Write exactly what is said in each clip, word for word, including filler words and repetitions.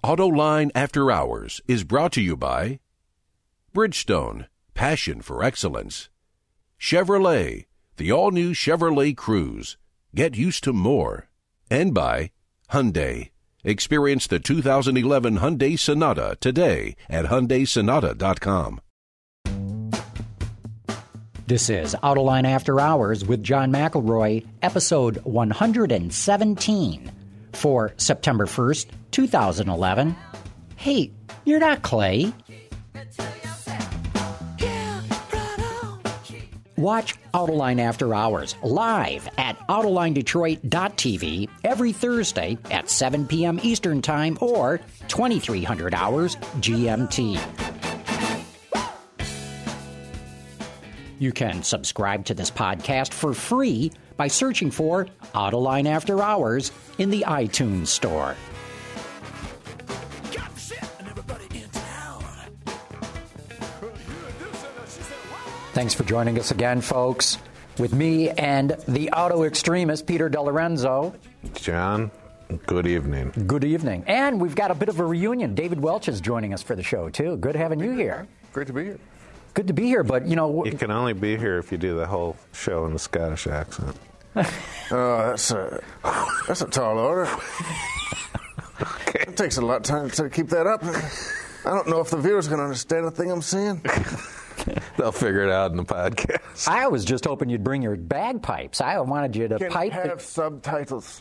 Autoline After Hours is brought to you by Bridgestone, passion for excellence. Chevrolet, the all-new Chevrolet Cruze. Get used to more. And by Hyundai. Experience the two thousand eleven Hyundai Sonata today at Hyundai Sonata dot com. This is Autoline After Hours with John McElroy, episode one hundred seventeen for September first, two thousand eleven. Hey, you're not Clay. Watch Autoline After Hours live at Autoline Detroit dot T V every Thursday at seven p.m. Eastern Time or twenty-three hundred hours G M T. You can subscribe to this podcast for free by searching for Autoline After Hours in the iTunes Store. Thanks for joining us again, folks, with me and the auto extremist, Peter DeLorenzo. John, good evening. Good evening. And we've got a bit of a reunion. David Welch is joining us for the show, too. Good having you here. Great to be here. Good to be here, but, you know... You can only be here if you do the whole show in the Scottish accent. Oh, uh, that's a, that's a tall order. Okay. It takes a lot of time to keep that up. I don't know if the viewers can understand the thing I'm saying. They'll figure it out in the podcast. I was just hoping you'd bring your bagpipes. I wanted you to can pipe... have the... subtitles.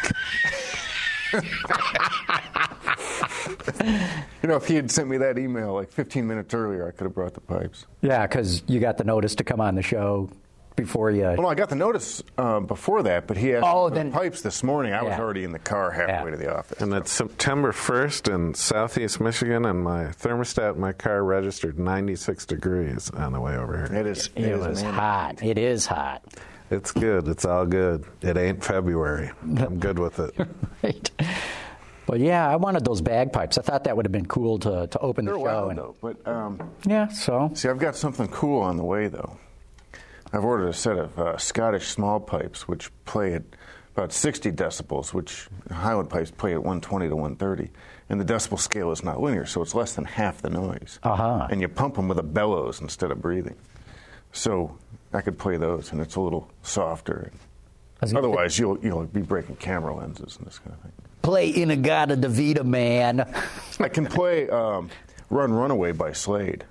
You know, if he had sent me that email like fifteen minutes earlier, I could have brought the pipes. Yeah, because you got the notice to come on the show before you... Well, no, I got the notice uh, before that, but he asked oh, for then... the pipes this morning. I yeah. was already in the car halfway yeah. to the office. And it's September first in southeast Michigan, and my thermostat in my car registered ninety-six degrees on the way over here. It is. It, it it is was hot. It is hot. It's good. It's all good. It ain't February. I'm good with it. Right. Well, yeah, I wanted those bagpipes. I thought that would have been cool to, to open They're the show. wild, and, though. But, um, yeah, so. See, I've got something cool on the way, though. I've ordered a set of uh, Scottish small pipes, which play at about sixty decibels, which Highland pipes play at one twenty to one thirty. And the decibel scale is not linear, so it's less than half the noise. Uh-huh. And you pump them with a bellows instead of breathing. So I could play those, and it's a little softer. Otherwise, you'll, you'll be breaking camera lenses and this kind of thing. Play In-A-Gadda-Da-Vida, man. I can play um, Run Runaway by Slade.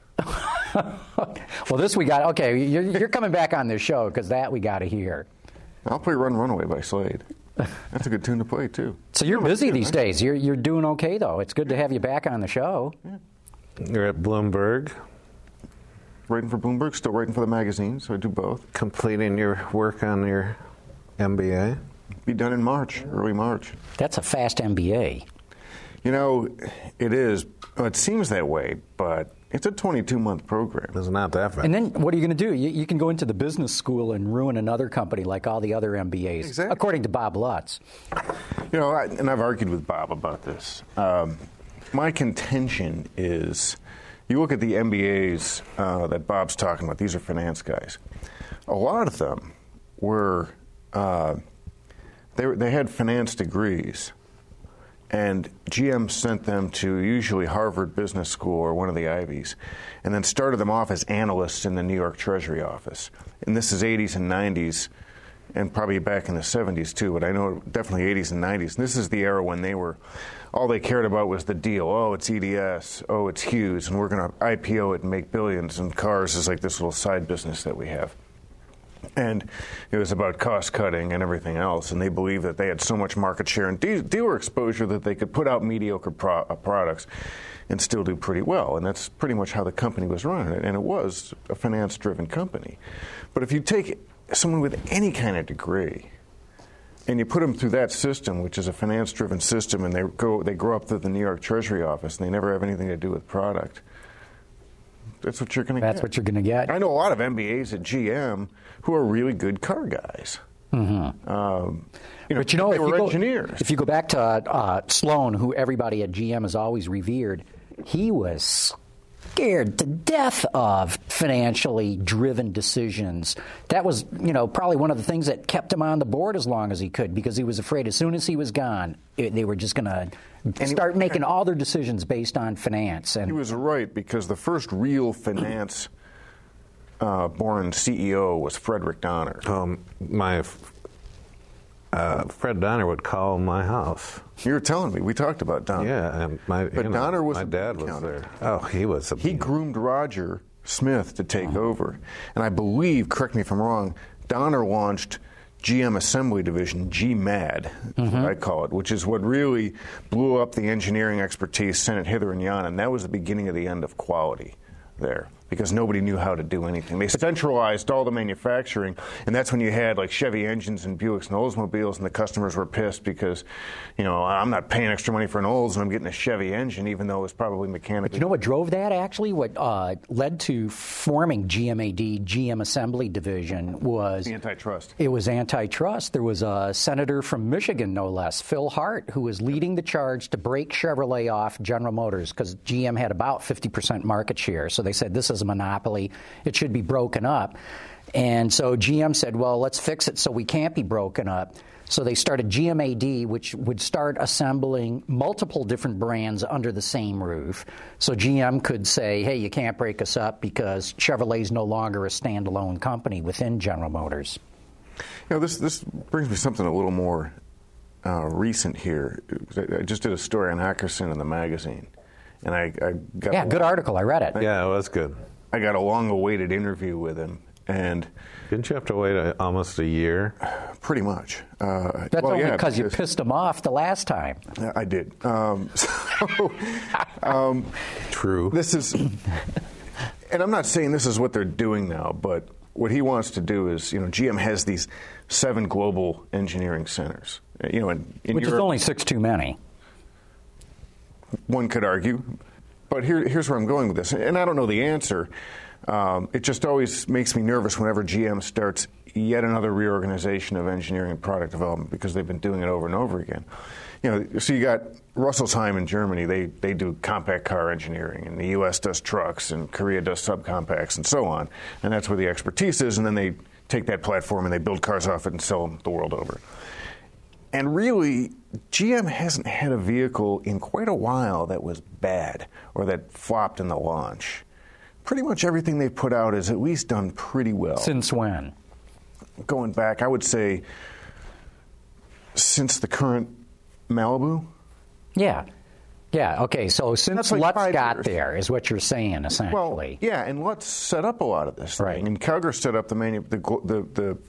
Well, this we got. Okay, you're, you're coming back on this show because that we got to hear. I'll play Run Runaway by Slade. That's a good tune to play, too. So you're busy these days. You're, you're doing okay, though. It's good to have you back on the show. Yeah. You're at Bloomberg. Writing for Bloomberg, still writing for the magazine, so I do both. Completing your work on your M B A. Be done in March, early March. That's a fast M B A. You know, it is. Well, it seems that way, but it's a twenty-two month program. It's not that fast. And then what are you going to do? You, you can go into the business school and ruin another company like all the other M B As, exactly. According to Bob Lutz. You know, I, and I've argued with Bob about this. Um, my contention is, you look at the M B As uh, that Bob's talking about, these are finance guys. A lot of them were... Uh, They, they had finance degrees, and G M sent them to usually Harvard Business School or one of the Ivies, and then started them off as analysts in the New York Treasury office. And this is eighties and nineties, and probably back in the seventies too, but I know definitely eighties and nineties. And this is the era when they were, all they cared about was the deal. Oh, it's E D S. Oh, it's Hughes, and we're going to I P O it and make billions, and cars is like this little side business that we have. And it was about cost cutting and everything else, and they believed that they had so much market share and de- dealer exposure that they could put out mediocre pro- uh, products and still do pretty well. And that's pretty much how the company was run, and it was a finance-driven company. But if you take someone with any kind of degree and you put them through that system, which is a finance-driven system, and they go they grow up through the New York Treasury office and they never have anything to do with product, that's what you're going to get. That's what you're going to get. I know a lot of M B As at G M who are really good car guys. Mm-hmm. Um, you know, but you know, they if were you go, engineers. If you go back to uh, Sloan, who everybody at G M has always revered, he was scared to death of financially driven decisions. That was, you know, probably one of the things that kept him on the board as long as he could, because he was afraid as soon as he was gone, it, they were just going to start he, making all their decisions based on finance. And he was right, because the first real finance uh, born C E O was Frederick Donner. Um, my uh, Fred Donner would call my house. You were telling me. We talked about Donner. Yeah, and my, but you know, Donner was my a dad was counter. there. Oh, he was. A, he groomed Roger Smith to take oh. over, and I believe, correct me if I'm wrong, Donner launched G M Assembly Division, G M A D, mm-hmm. I call it, which is what really blew up the engineering expertise, sent it hither and yon, and that was the beginning of the end of quality there, because nobody knew how to do anything. They centralized all the manufacturing, and that's when you had like Chevy engines and Buicks and Oldsmobiles, and the customers were pissed because, you know, I'm not paying extra money for an Olds and I'm getting a Chevy engine, even though it was probably mechanically. But you know what drove that, actually? What uh, led to forming G M A D, G M Assembly Division, was the antitrust. It was antitrust. There was a senator from Michigan, no less, Phil Hart, who was leading the charge to break Chevrolet off General Motors, because G M had about fifty percent market share. So they said, this is a monopoly. It should be broken up. And so G M said, well, let's fix it so we can't be broken up. So they started G M A D, which would start assembling multiple different brands under the same roof. So G M could say, hey, you can't break us up because Chevrolet's no longer a standalone company within General Motors. You know, this, this brings me something a little more uh, recent here. I just did a story on Ackerson in the magazine. And I, I got yeah, good article. I read it. Yeah, it was good. I got a long-awaited interview with him, and didn't you have to wait a, almost a year? Pretty much. Uh, That's well, only yeah, because you because pissed him off the last time. I did. Um, so, um, True. This is, and I'm not saying this is what they're doing now, but what he wants to do is, you know, G M has these seven global engineering centers. You know, in, in which Europe, is only six too many. One could argue. But here, here's where I'm going with this. And I don't know the answer. Um, it just always makes me nervous whenever G M starts yet another reorganization of engineering and product development, because they've been doing it over and over again. You know, so you got Rüsselsheim in Germany. They, they do compact car engineering, and the U S does trucks, and Korea does subcompacts, and so on. And that's where the expertise is, and then they take that platform and they build cars off it and sell them the world over. And really, G M hasn't had a vehicle in quite a while that was bad or that flopped in the launch. Pretty much everything they've put out has at least done pretty well. Since when? Going back, I would say since the current Malibu. Yeah. Yeah, okay, so since like Lutz got years. there is what you're saying, essentially. Well, yeah, and Lutz set up a lot of this. Right. Thing. And Kauger set up the manu- the the,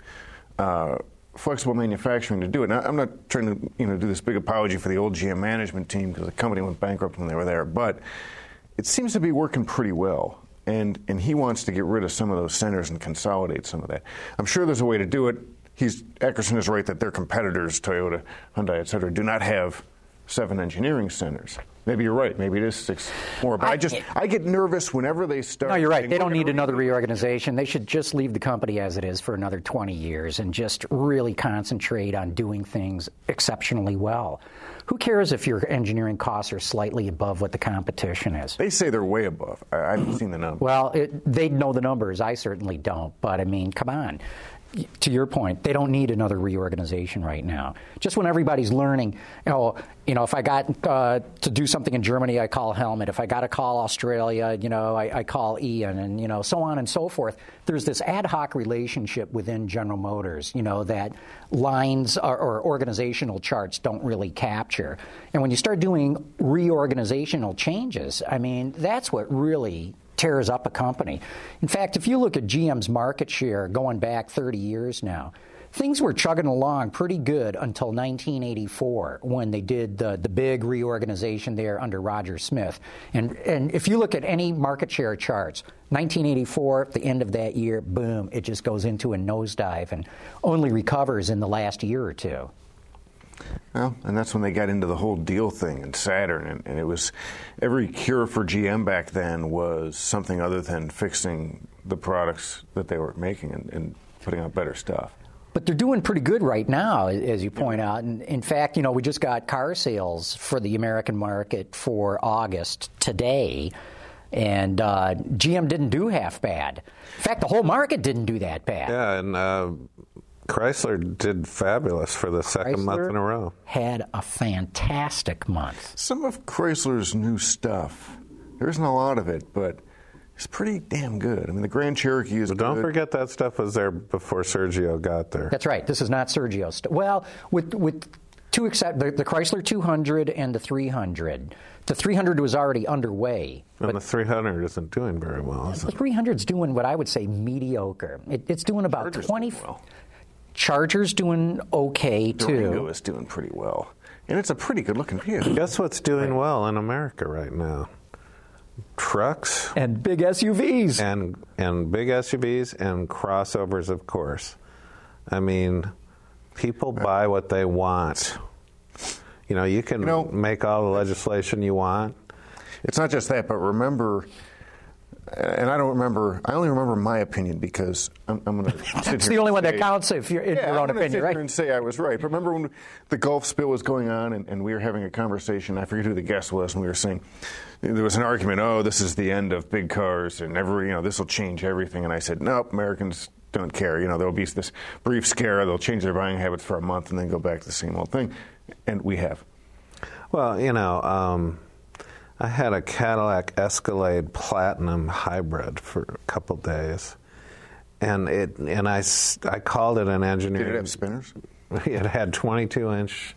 the uh, flexible manufacturing to do it. Now, I'm not trying to you know do this big apology for the old G M management team, because the company went bankrupt when they were there, but it seems to be working pretty well. And and he wants to get rid of some of those centers and consolidate some of that. I'm sure there's a way to do it. He's Eckerson is right that their competitors, Toyota, Hyundai, et cetera, do not have seven engineering centers. Maybe you're right. Maybe it is six more. But I, I just I get nervous whenever they start. No, you're right. They don't need re- another reorganization. They should just leave the company as it is for another twenty years and just really concentrate on doing things exceptionally well. Who cares if your engineering costs are slightly above what the competition is? They say they're way above. I, I haven't seen the numbers. Well, it, they know the numbers. I certainly don't. But, I mean, come on. To your point, they don't need another reorganization right now. Just when everybody's learning, you know, you know, if I got uh, to do something in Germany, I call Helmut. If I got to call Australia, you know, I, I call Ian, and you know, so on and so forth. There's this ad hoc relationship within General Motors, you know, that lines or, or organizational charts don't really capture. And when you start doing reorganizational changes, I mean, that's what really tears up a company. In fact, if you look at G M's market share going back thirty years now, things were chugging along pretty good until nineteen eighty-four, when they did the, the big reorganization there under Roger Smith. And, and if you look at any market share charts, nineteen eighty-four, at the end of that year, boom, it just goes into a nosedive and only recovers in the last year or two. Well, and that's when they got into the whole deal thing and Saturn, and, and it was every cure for G M back then was something other than fixing the products that they were making and, and putting out better stuff. But they're doing pretty good right now, as you point out. And in fact, you know, we just got car sales for the American market for August today. And uh, G M didn't do half bad. In fact, the whole market didn't do that bad. Yeah, and uh, Chrysler did fabulous for the second Chrysler month in a row. Had a fantastic month. Some of Chrysler's new stuff, there isn't a lot of it, but it's pretty damn good. I mean, the Grand Cherokee is But good. don't forget that stuff was there before Sergio got there. That's right. This is not Sergio's. St- well, with with two except the, the Chrysler two hundred and the three hundred. The three hundred was already underway. And the three hundred isn't doing very well, is The it? three hundred's doing what I would say mediocre. It, it's doing about Charger's twenty. doing well. Charger's doing okay Durango too. is doing pretty well. And it's a pretty good-looking vehicle. Guess what's doing well in America right now? Trucks And big S U Vs. and and big S U Vs and crossovers, of course. I mean, people buy what they want. You know, you can You know- make all the legislation you want. It's not just that, but remember, and I don't remember, I only remember my opinion because I'm, I'm going to sit here. It's the only one that say- counts if you're in Yeah, your I'm own gonna opinion, sit right? here and say I was right. But remember when the Gulf spill was going on and, and we were having a conversation, I forget who the guest was, and we were saying, there was an argument, oh, this is the end of big cars and every, you know, this will change everything. And I said, nope, Americans don't care. You know, there'll be this brief scare, they'll change their buying habits for a month and then go back to the same old thing. And we have. Well, you know, um, I had a Cadillac Escalade Platinum Hybrid for a couple days, and it and I, s- I called it an engineering. Did it have spinners? It had twenty-two inch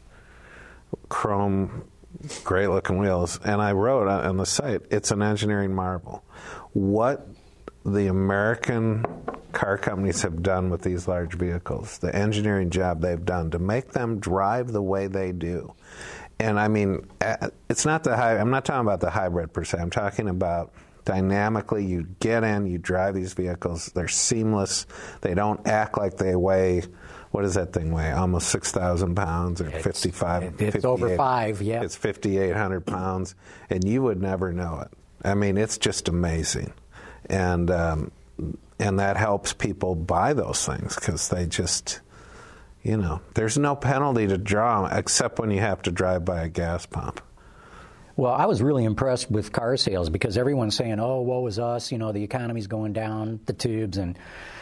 chrome, great looking wheels, and I wrote on the site, it's an engineering marvel. What the American car companies have done with these large vehicles, the engineering job they've done to make them drive the way they do. And I mean, it's not the high, I'm not talking about the hybrid per se. I'm talking about dynamically, you get in, you drive these vehicles, they're seamless, they don't act like they weigh, what does that thing weigh? Almost six thousand pounds or It's- fifty-five. it's over five, yeah. It's fifty-eight hundred pounds, and you would never know it. I mean, it's just amazing. And, um, and that helps people buy those things because they just, you know, there's no penalty to draw except when you have to drive by a gas pump. Well, I was really impressed with car sales because everyone's saying, oh, woe is us, you know, the economy's going down the tubes, and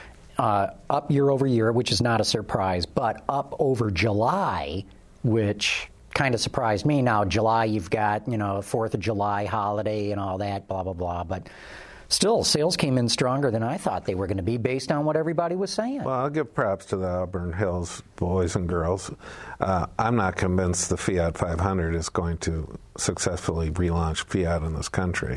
uh, up year over year, which is not a surprise, but up over July, which kind of surprised me. Now, July, you've got, you know, fourth of July holiday and all that, blah, blah, blah, but still, sales came in stronger than I thought they were going to be based on what everybody was saying. Well, I'll give props to the Auburn Hills boys and girls. Uh, I'm not convinced the Fiat five hundred is going to successfully relaunch Fiat in this country.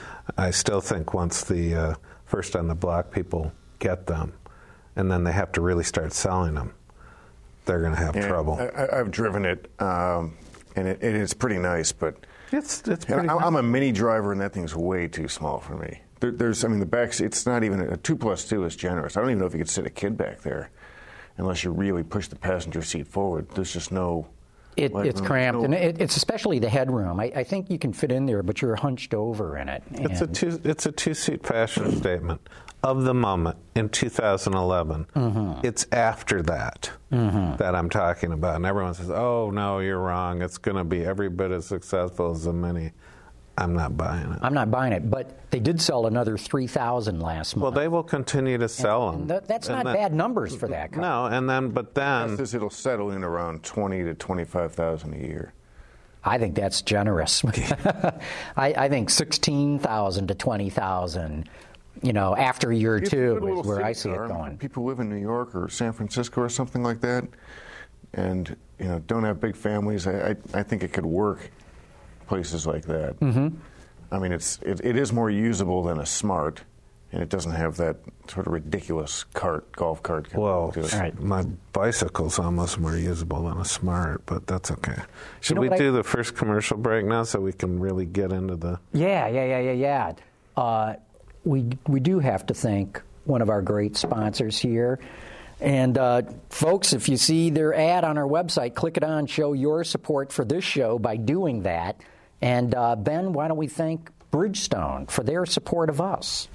I still think once the uh, first on the block people get them, and then they have to really start selling them, they're going to have Yeah, trouble. I, I've driven it, um, and it, it is pretty nice, but It's it's you know, pretty. I- I'm a mini driver, and that thing's way too small for me. There, there's, I mean, the back, it's not even, a two plus two is generous. I don't even know if you could sit a kid back there unless you really push the passenger seat forward. There's just no... It, leg it's room. cramped, No- and it, it's especially the headroom. I, I think you can fit in there, but you're hunched over in it. It's a And- two. It's a two-seat fashion statement of the moment in two thousand eleven. Mm-hmm. It's after that that I'm talking about, and everyone says, "Oh no, you're wrong. It's going to be every bit as successful as the Mini." I'm not buying it. I'm not buying it, but they did sell another three thousand last Well, month. they will continue to sell them. And th- that's And not then- bad numbers for that car. No, and then but then This, it'll settle in around twenty to twenty-five thousand a year. I think that's generous. I, I think sixteen thousand to twenty thousand, you know, after year If you put a two little is where I city see car, it going. People live in New York or San Francisco or something like that, and you know don't have big families. I, I, I think it could work places like that. Mm-hmm. I mean, it's it, it is more usable than a Smart, and it doesn't have that sort of ridiculous cart golf cart. kind of well, to it. Right. my bicycle's almost more usable than a Smart, but that's okay. Should know we what I- do the first commercial break now so we can really get into the? Yeah, yeah, yeah, yeah, yeah. Uh, we we do have to thank one of our great sponsors here. And uh, folks, if you see their ad on our website, click it on, show your support for this show by doing that. And uh, Ben, why don't we thank Bridgestone for their support of us?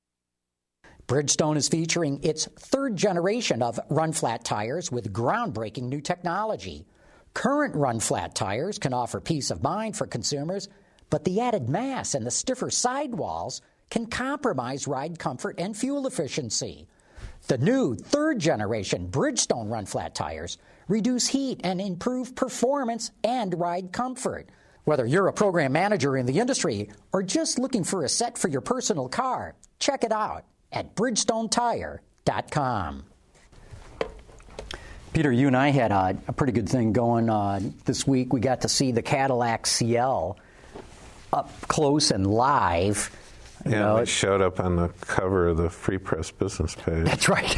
Bridgestone is featuring its third generation of run-flat tires with groundbreaking new technology. Current run-flat tires can offer peace of mind for consumers but the added mass and the stiffer sidewalls can compromise ride comfort and fuel efficiency. The new third-generation Bridgestone run-flat tires reduce heat and improve performance and ride comfort. Whether you're a program manager in the industry or just looking for a set for your personal car, check it out at bridgestone tire dot com. Peter, you and I had a, a pretty good thing going uh, this week. We got to see the Cadillac C L up close and live. You yeah, know, it showed up on the cover of the Free Press business page. That's right.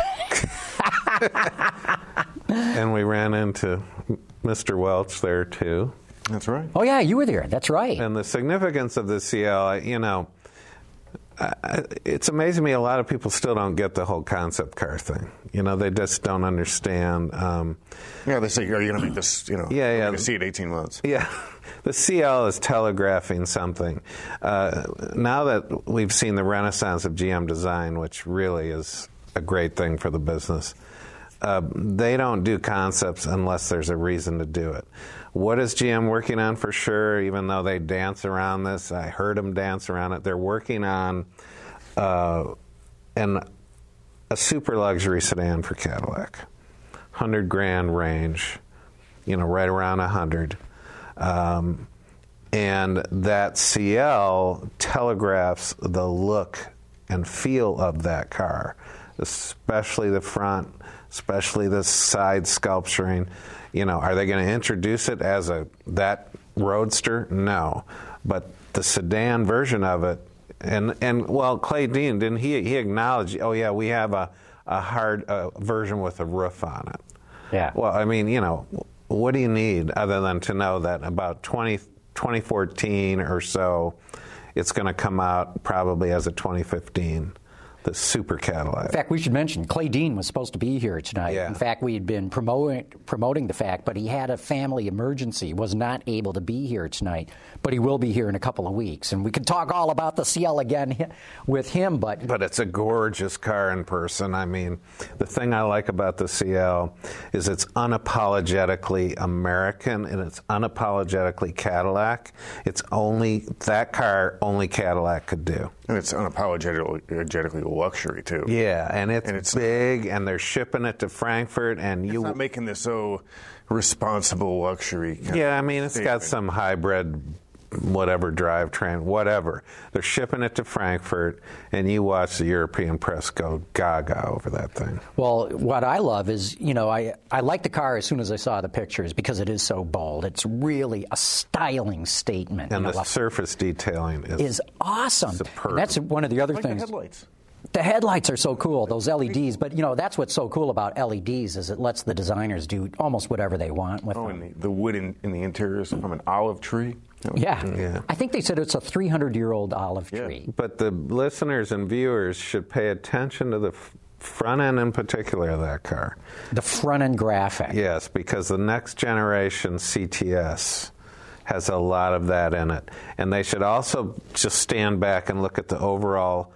And we ran into Mister Welch there, too. That's right. Oh, yeah, you were there. That's right. And the significance of the C L, you know, I, it's amazing to me a lot of people still don't get the whole concept car thing. You know, they just don't understand. Um, yeah, they say, are you going to make this, you know, yeah, yeah. we're going to see it eighteen months. Yeah. The C L is telegraphing something. Uh, now that we've seen the renaissance of G M design, which really is a great thing for the business, uh, they don't do concepts unless there's a reason to do it. What is G M working on for sure, even though they dance around this? I heard them dance around it. They're working on uh, an, a super luxury sedan for Cadillac. one hundred grand range, you know, right around one hundred. Um, and that C L telegraphs the look and feel of that car, especially the front, especially the side sculpturing. You know, are they going to introduce it as a that roadster? No, but the sedan version of it, and and well, Clay Dean didn't he he acknowledged? Oh yeah, we have a a hard uh, version with a roof on it. Yeah. Well, I mean, you know, what do you need other than to know that about twenty, twenty fourteen or so, it's going to come out probably as a twenty fifteen. The super Cadillac. In fact, we should mention Clay Dean was supposed to be here tonight. Yeah. In fact, we had been promoting promoting the fact, but he had a family emergency, was not able to be here tonight. But he will be here in a couple of weeks, and we can talk all about the C L again with him. But but it's a gorgeous car in person. I mean, the thing I like about the C L is it's unapologetically American and it's unapologetically Cadillac. It's only that car only Cadillac could do. And it's unapologetically luxury, too. Yeah, and it's, and it's big, and they're shipping it to Frankfurt, and you... It's not making this so responsible luxury. Yeah, I mean, it's statement. got some hybrid, whatever, drivetrain, whatever. They're shipping it to Frankfurt, and you watch the European press go gaga over that thing. Well, what I love is, you know, I, I liked the car as soon as I saw the pictures because it is so bold. It's really a styling statement. And you the know, surface detailing is, is awesome. Superb. And that's one of the other like things. The headlights. The headlights are so cool, those L E Ds. But, you know, that's what's so cool about L E Ds is it lets the designers do almost whatever they want with oh, them. and the, the wood in, in the interior is from an olive tree. Yeah. Yeah. I think they said it's a three hundred year old olive Yeah. tree. But the listeners and viewers should pay attention to the f- front end in particular of that car. The front end graphic. Yes, because the next generation C T S has a lot of that in it. And they should also just stand back and look at the overall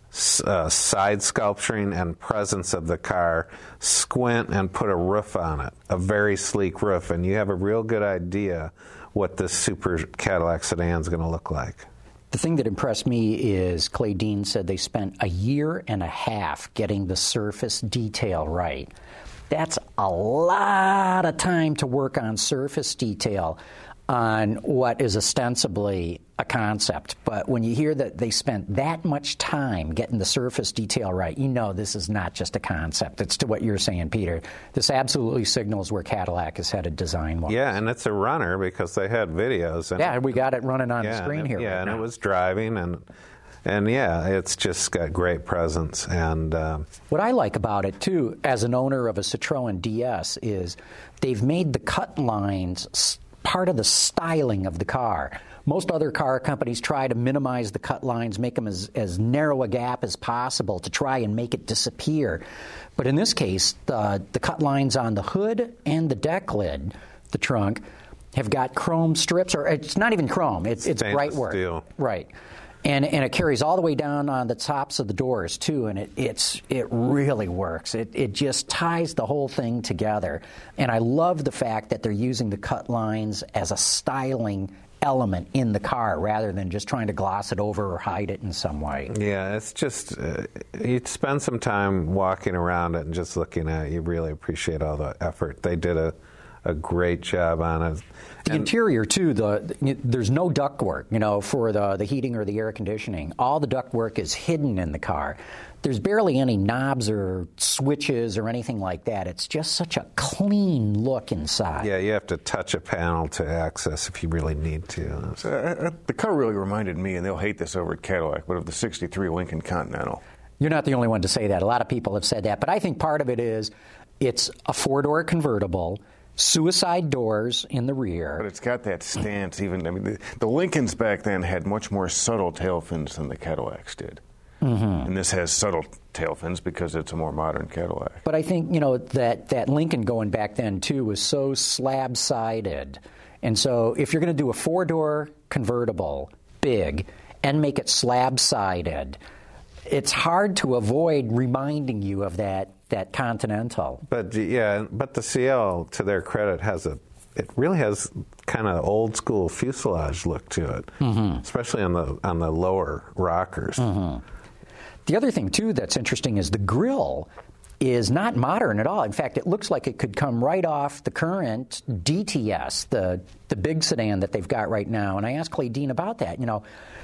uh, side sculpturing and presence of the car, squint and put a roof on it, a very sleek roof, and you have a real good idea what this super Cadillac sedan is going to look like. The thing that impressed me is Clay Dean said they spent a year and a half getting the surface detail right. That's a lot of time to work on surface detail on what is ostensibly a concept. But when you hear that they spent that much time getting the surface detail right, you know this is not just a concept. It's to what you're saying, Peter. This absolutely signals where Cadillac is headed design-wise. Yeah, and it's a runner because they had videos. And yeah, we got it running on yeah, the screen and it, here. Yeah, right and now. it was driving, and and yeah, it's just got great presence. And um, what I like about it, too, as an owner of a Citroen D S, is they've made the cut lines part of the styling of the car. Most other car companies try to minimize the cut lines, make them as, as narrow a gap as possible to try and make it disappear. But in this case, the, the cut lines on the hood and the deck lid, the trunk, have got chrome strips, or it's not even chrome, it's, it's bright work. Steel. Right. And, and it carries all the way down on the tops of the doors, too, and it, it's, it really works. It, it just ties the whole thing together. And I love the fact that they're using the cut lines as a styling element in the car rather than just trying to gloss it over or hide it in some way. Yeah, it's just, uh, you spend some time walking around it and just looking at it, you really appreciate all the effort. They did a, a great job on it. The and interior, too, the, there's no ductwork, you know, for the, the heating or the air conditioning. All the ductwork is hidden in the car. There's barely any knobs or switches or anything like that. It's just such a clean look inside. Yeah, you have to touch a panel to access if you really need to. So, uh, the car really reminded me, and they'll hate this over at Cadillac, but of the sixty-three Lincoln Continental. You're not the only one to say that. A lot of people have said that. But I think part of it is it's a four-door convertible, suicide doors in the rear. But it's got that stance. Even I mean, the, the Lincolns back then had much more subtle tail fins than the Cadillacs did. Mm-hmm. And this has subtle tail fins because it's a more modern Cadillac. But I think, you know, that, that Lincoln going back then, too, was so slab-sided. And so if you're going to do a four-door convertible, big, and make it slab-sided, it's hard to avoid reminding you of that, that Continental. But, yeah, but the C L, to their credit, has a it really has kind of old-school fuselage look to it, mm-hmm. especially on the on the lower rockers. Mm-hmm. The other thing, too, that's interesting is the grille is not modern at all. In fact, it looks like it could come right off the current D T S, the the big sedan that they've got right now. And I asked Clay Dean about that. You know,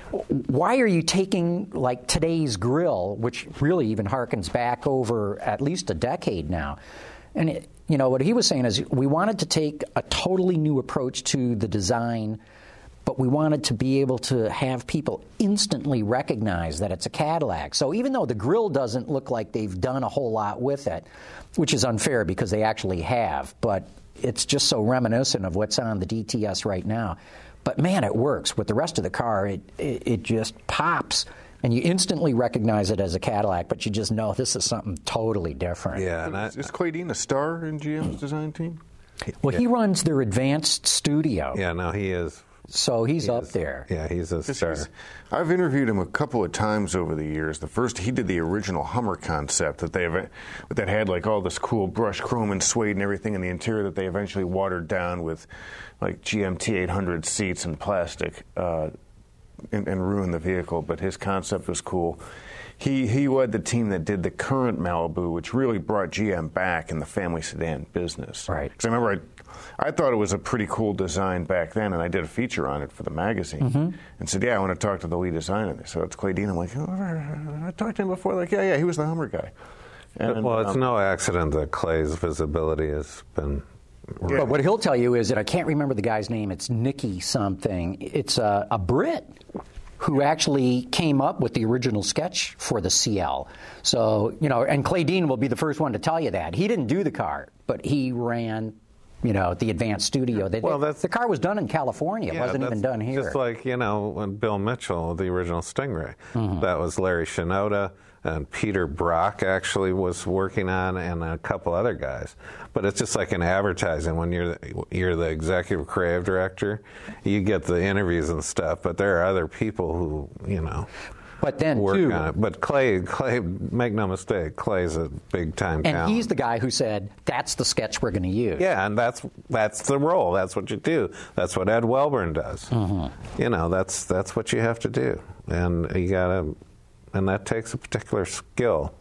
why are you taking, like, today's grille, which really even harkens back over at least a decade now? And, it, you know, what he was saying is we wanted to take a totally new approach to the design, but we wanted to be able to have people instantly recognize that it's a Cadillac. So even though the grille doesn't look like they've done a whole lot with it, which is unfair because they actually have, but it's just so reminiscent of what's on the D T S right now. But, man, it works. With the rest of the car, it, it, it just pops, and you instantly recognize it as a Cadillac, but you just know this is something totally different. Yeah, and I, is Clay Dean a star in G M's design team? Well, yeah. He runs their advanced studio. Yeah, no, he is. So he's he up is, there. Yeah, he's a star. He's, I've interviewed him a couple of times over the years. The first, he did the original Hummer concept that they that had like all this cool brushed chrome and suede and everything in the interior that they eventually watered down with like G M T eight hundred seats and plastic uh, and, and ruined the vehicle. But his concept was cool. He he led the team that did the current Malibu, which really brought G M back in the family sedan business. Right. Because I remember I. I thought it was a pretty cool design back then, and I did a feature on it for the magazine. Mm-hmm. And said, yeah, I want to talk to the lead designer. So it's Clay Dean. I'm like, oh, I talked to him before. Like, yeah, yeah, he was the Hummer guy. And, well, it's um, no accident that Clay's visibility has been... Yeah. But what he'll tell you is that I can't remember the guy's name. It's Nicky something. It's a, a Brit who actually came up with the original sketch for the C L. So, you know, and Clay Dean will be the first one to tell you that. He didn't do the car, but he ran... you know, the advanced studio. They, well, that's, the car was done in California. It yeah, wasn't even done here. Just like, you know, when Bill Mitchell, the original Stingray, mm-hmm. that was Larry Shinoda, and Peter Brock actually was working on, and a couple other guys. But it's just like in advertising. When you're the, you're the executive creative director, you get the interviews and stuff, but there are other people who, you know... But then, work too, on it. But Clay, Clay, make no mistake, Clay's a big time and talent. He's the guy who said, that's the sketch we're going to use. Yeah, and that's that's the role. That's what you do. That's what Ed Welburn does. Mm-hmm. You know, that's that's what you have to do, and you gotta, and that takes a particular skill.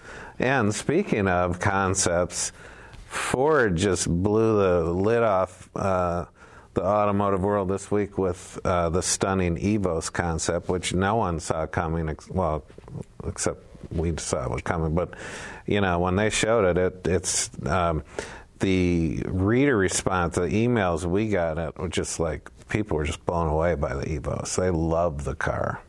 And speaking of concepts, Ford just blew the lid off uh, the automotive world this week with uh, the stunning Evos concept, which no one saw coming, ex- well, except we saw it was coming. But, you know, when they showed it, it it's um, the reader response, the emails we got, it were just like, people were just blown away by the Evos. They love the car.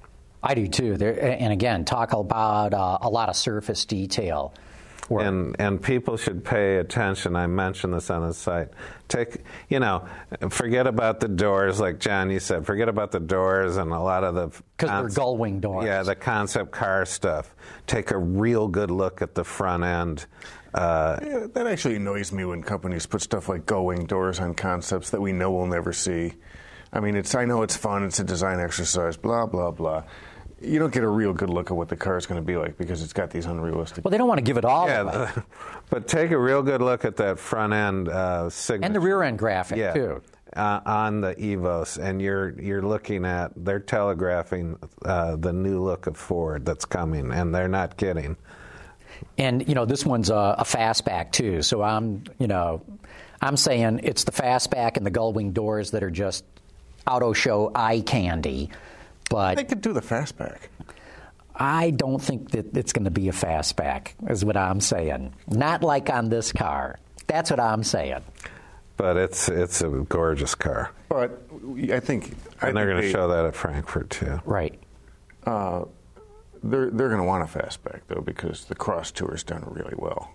I do, too. They're, and again, talk about uh, a lot of surface detail. And and people should pay attention. I mentioned this on the site. Take, you know, forget about the doors, like John, you said. Forget about the doors and a lot of the... Because they're gull wing doors. Yeah, the concept car stuff. Take a real good look at the front end. Uh, yeah, that actually annoys me when companies put stuff like gull wing doors on concepts that we know we'll never see. I mean, it's I know it's fun. It's a design exercise, blah, blah, blah. You don't get a real good look at what the car is going to be like because it's got these unrealistic... Well, they don't want to give it all yeah, away. The, but take a real good look at that front end uh, signature. And the rear end graphic, yeah. too. uh, on the Evos, and you're you're looking at they're telegraphing uh, the new look of Ford that's coming, and they're not kidding. And you know, this one's a, a fastback too. So I'm, you know, I'm saying it's the fastback and the gull-wing doors that are just auto show eye candy. But they could do the fastback. I don't think that it's going to be a fastback, is what I'm saying. Not like on this car. That's what I'm saying. But it's it's a gorgeous car. But I think, I and they're going to they, show that at Frankfurt too. Right. Uh, they're they're going to want a fastback though, because the Cross Tour's done really well.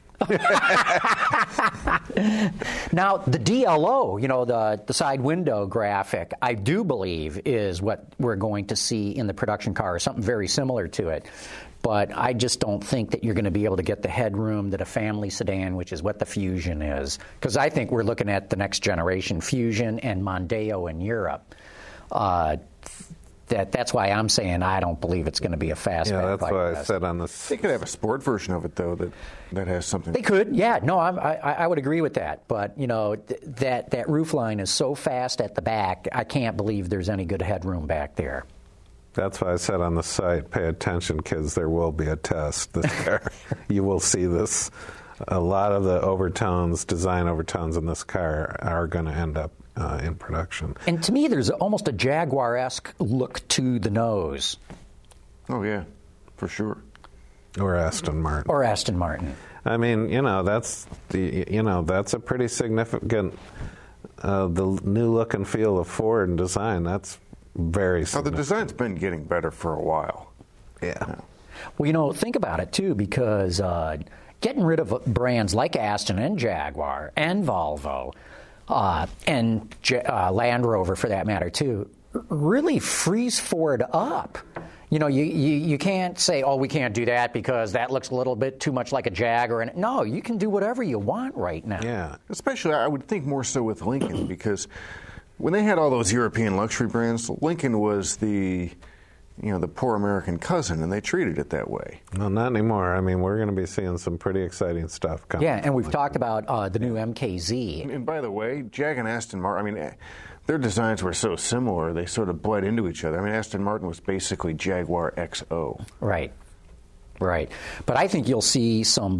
Now, the D L O, you know, the, the side window graphic, I do believe is what we're going to see in the production car, or something very similar to it. But I just don't think that you're going to be able to get the headroom that a family sedan, which is what the Fusion is. Because I think we're looking at the next generation Fusion and Mondeo in Europe. Uh, That that's why I'm saying I don't believe it's going to be a fastback. Yeah, that's like why this. I said on this. They could have a sport version of it though that, that has something. They could, yeah. No, I'm, I I would agree with that. But you know th- that that roof line is so fast at the back, I can't believe there's any good headroom back there. That's why I said on the site, pay attention, kids. There will be a test. This car, you will see this. A lot of the overtones, design overtones in this car, are going to end up uh, in production. And to me, there's almost a Jaguar-esque look to the nose. Oh yeah, for sure. Or Aston Martin. Or Aston Martin. I mean, you know, that's the you know that's a pretty significant. Uh, the new look and feel of Ford and design. That's very Now, the significant. design's been getting better for a while. Yeah. Well, you know, think about it, too, because uh, getting rid of brands like Aston and Jaguar and Volvo uh, and J- uh, Land Rover, for that matter, too, really frees Ford up. You know, you, you, you can't say, oh, we can't do that because that looks a little bit too much like a Jag. Or an, no, you can do whatever you want right now. Yeah. Especially, I would think more so with Lincoln, because when they had all those European luxury brands, Lincoln was the, you know, the poor American cousin, and they treated it that way. No, not anymore. I mean, we're going to be seeing some pretty exciting stuff coming. Yeah, and we've talked about uh, the new M K Z. And, and by the way, Jag and Aston Martin, I mean, their designs were so similar, they sort of bled into each other. I mean, Aston Martin was basically Jaguar X O. Right, right. But I think you'll see some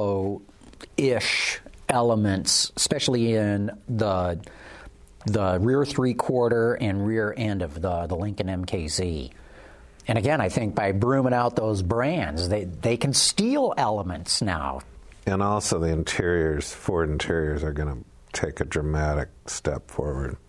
Volvo-ish elements, especially in the the rear three-quarter and rear end of the, the Lincoln M K Z. And again, I think by brooming out those brands, they, they can steal elements now. And also the interiors, Ford interiors are going to take a dramatic step forward.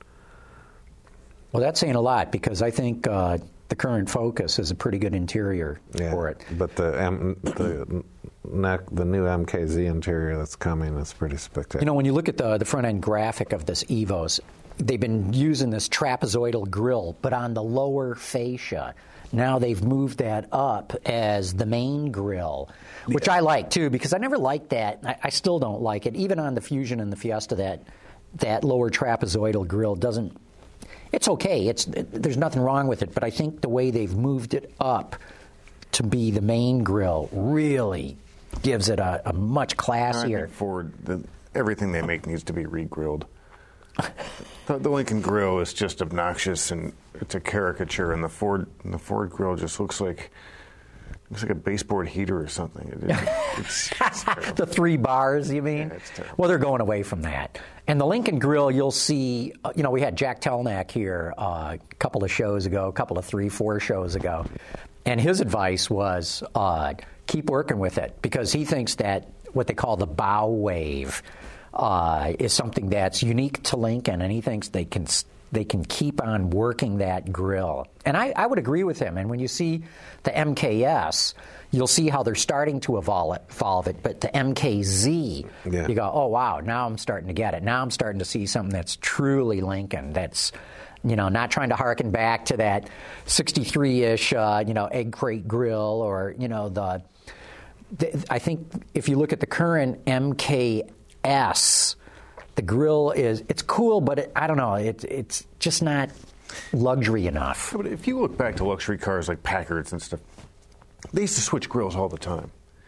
Well, that's saying a lot, because I think uh, the current Focus is a pretty good interior Yeah, for it. but the M, the neck, the new M K Z interior that's coming is pretty spectacular. You know, when you look at the, the front-end graphic of this Evos, they've been using this trapezoidal grille, but on the lower fascia. Now they've moved that up as the main grille, which yeah. I like, too, because I never liked that. I, I still don't like it. Even on the Fusion and the Fiesta, that that lower trapezoidal grille doesn't... It's okay. It's it, there's nothing wrong with it, but I think the way they've moved it up to be the main grille really gives it a, a much classier... I think Ford, the, everything they make needs to be re-grilled. the, the Lincoln grill is just obnoxious, and it's a caricature, and the Ford the Ford grill just looks like looks like a baseboard heater or something. It, it, it's, it's the three bars, you mean? Yeah, it's terrible. Well, they're going away from that. And the Lincoln grill, you'll see, uh, you know, we had Jack Telnack here uh, a couple of shows ago, a couple of three, four shows ago, and his advice was uh, keep working with it, because he thinks that what they call the bow wave uh, is something that's unique to Lincoln, and he thinks they can they can keep on working that grill. And I, I would agree with him. And when you see the M K S, you'll see how they're starting to evolve it. Evolve it. But the M K Z, yeah. you go, oh, wow, now I'm starting to get it. Now I'm starting to see something that's truly Lincoln, that's, you know, not trying to harken back to that sixty-three-ish, uh, you know, egg crate grill, or, you know, the, the, I think if you look at the current M K S, the grill is, it's cool, but it, I don't know, it, it's just not luxury enough. But if you look back to luxury cars like Packards and stuff, they used to switch grills all the time.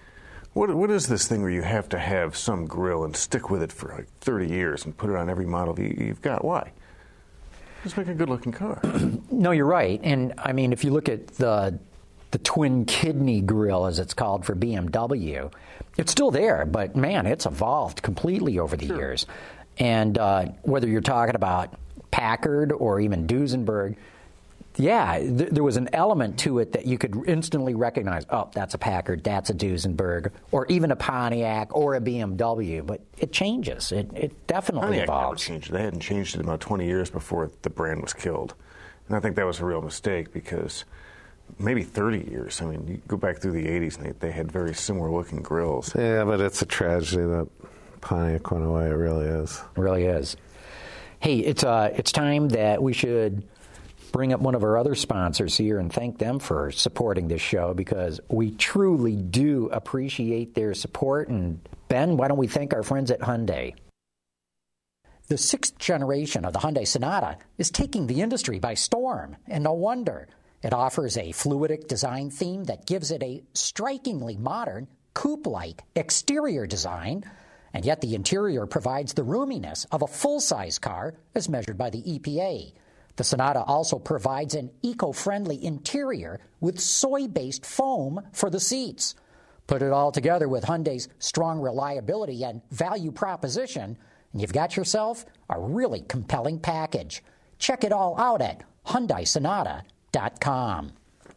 What what is this thing where you have to have some grill and stick with it for like thirty years and put it on every model you, you've got? Why? Just make a good-looking car. No, you're right. And, I mean, if you look at the the twin kidney grill, as it's called, for B M W, it's still there, but, man, it's evolved completely over the sure. years. And uh, whether you're talking about Packard or even Duesenberg, yeah, th- there was an element to it that you could instantly recognize, oh, that's a Packard, that's a Duesenberg, or even a Pontiac or a B M W, but it changes. It, it definitely Pontiac evolves. Never changed. They hadn't changed it in about twenty years before the brand was killed. And I think that was a real mistake because maybe thirty years. I mean, you go back through the eighties and they, they had very similar looking grills. Yeah, but it's a tragedy that Pontiac went away. It really is. It really is. Hey, it's uh, it's time that we should bring up one of our other sponsors here and thank them for supporting this show, because we truly do appreciate their support. And Ben, why don't we thank our friends at Hyundai? The sixth generation of the Hyundai Sonata is taking the industry by storm, and no wonder. It offers a fluidic design theme that gives it a strikingly modern, coupe-like exterior design, and yet the interior provides the roominess of a full-size car as measured by the E P A. The Sonata also provides an eco-friendly interior with soy-based foam for the seats. Put it all together with Hyundai's strong reliability and value proposition, and you've got yourself a really compelling package. Check it all out at Hyundai Sonata dot com.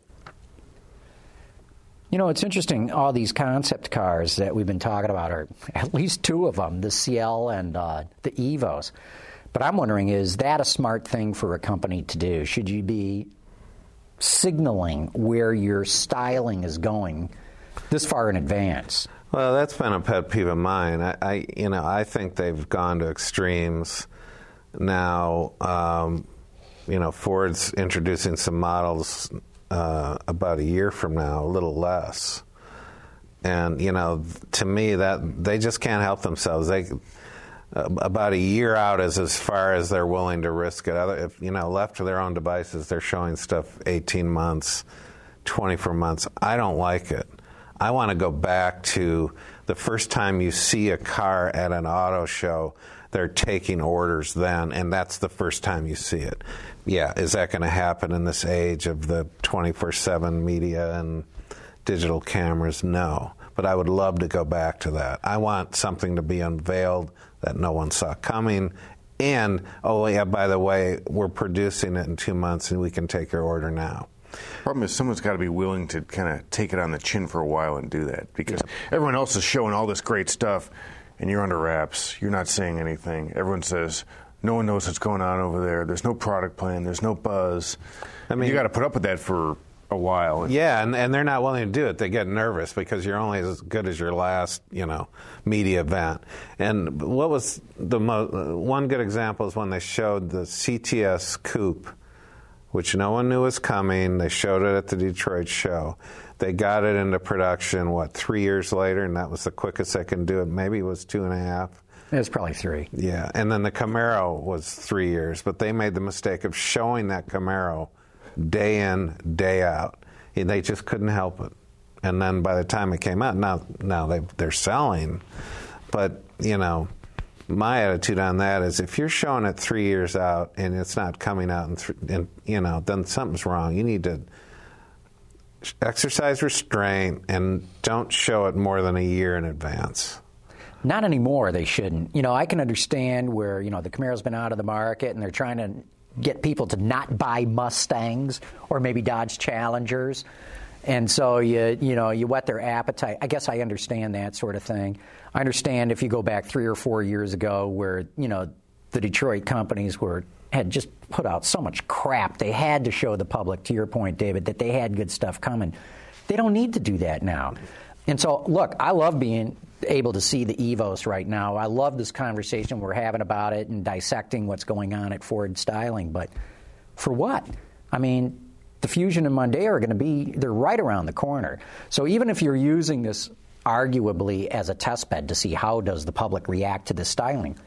You know, it's interesting, all these concept cars that we've been talking about, are at least two of them, the C L and uh, the Evos. But I'm wondering, is that a smart thing for a company to do? Should you be signaling where your styling is going this far in advance? Well, that's been a pet peeve of mine. I, I you know, I think they've gone to extremes now. Um, you know, Ford's introducing some models uh, about a year from now, a little less. And, you know, to me, that they just can't help themselves. They uh, about a year out is as far as they're willing to risk it. Other, if, you know, left to their own devices, they're showing stuff eighteen months, twenty-four months. I don't like it. I want to go back to the first time you see a car at an auto show, they're taking orders then, and that's the first time you see it. Yeah, is that going to happen in this age of the twenty-four seven media and digital cameras? No. But I would love to go back to that. I want something to be unveiled that no one saw coming. And, oh, yeah, by the way, we're producing it in two months and we can take your order now. Problem is, someone's got to be willing to kind of take it on the chin for a while and do that, because yeah. everyone else is showing all this great stuff and you're under wraps. You're not saying anything. Everyone says, no one knows what's going on over there. There's no product plan. There's no buzz. I mean, you got to put up with that for a while. Yeah, and, and they're not willing to do it. They get nervous because you're only as good as your last, you know, media event. And what was the mo- one good example is when they showed the C T S Coupe, which no one knew was coming. They showed it at the Detroit show. They got it into production, what, three years later, and that was the quickest they can do it. Maybe it was two and a half. It was probably three. Yeah, and then the Camaro was three years, but they made the mistake of showing that Camaro day in, day out. They just couldn't help it. And then by the time it came out, now now they they're selling. But, you know, my attitude on that is if you're showing it three years out and it's not coming out, in th- and you know, then something's wrong. You need to exercise restraint and don't show it more than a year in advance. Not anymore, they shouldn't. You know, I can understand where, you know, the Camaro's been out of the market and they're trying to get people to not buy Mustangs or maybe Dodge Challengers. And so, you you know, you whet their appetite. I guess I understand that sort of thing. I understand if you go back three or four years ago where, you know, the Detroit companies were had just put out so much crap. They had to show the public, to your point, David, that they had good stuff coming. They don't need to do that now. And so, look, I love being able to see the Evos right now. I love this conversation we're having about it and dissecting what's going on at Ford Styling. But for what? I mean, the Fusion and Mondeo are going to be, they're right around the corner. So even if you're using this arguably as a test bed to see how does the public react to this styling,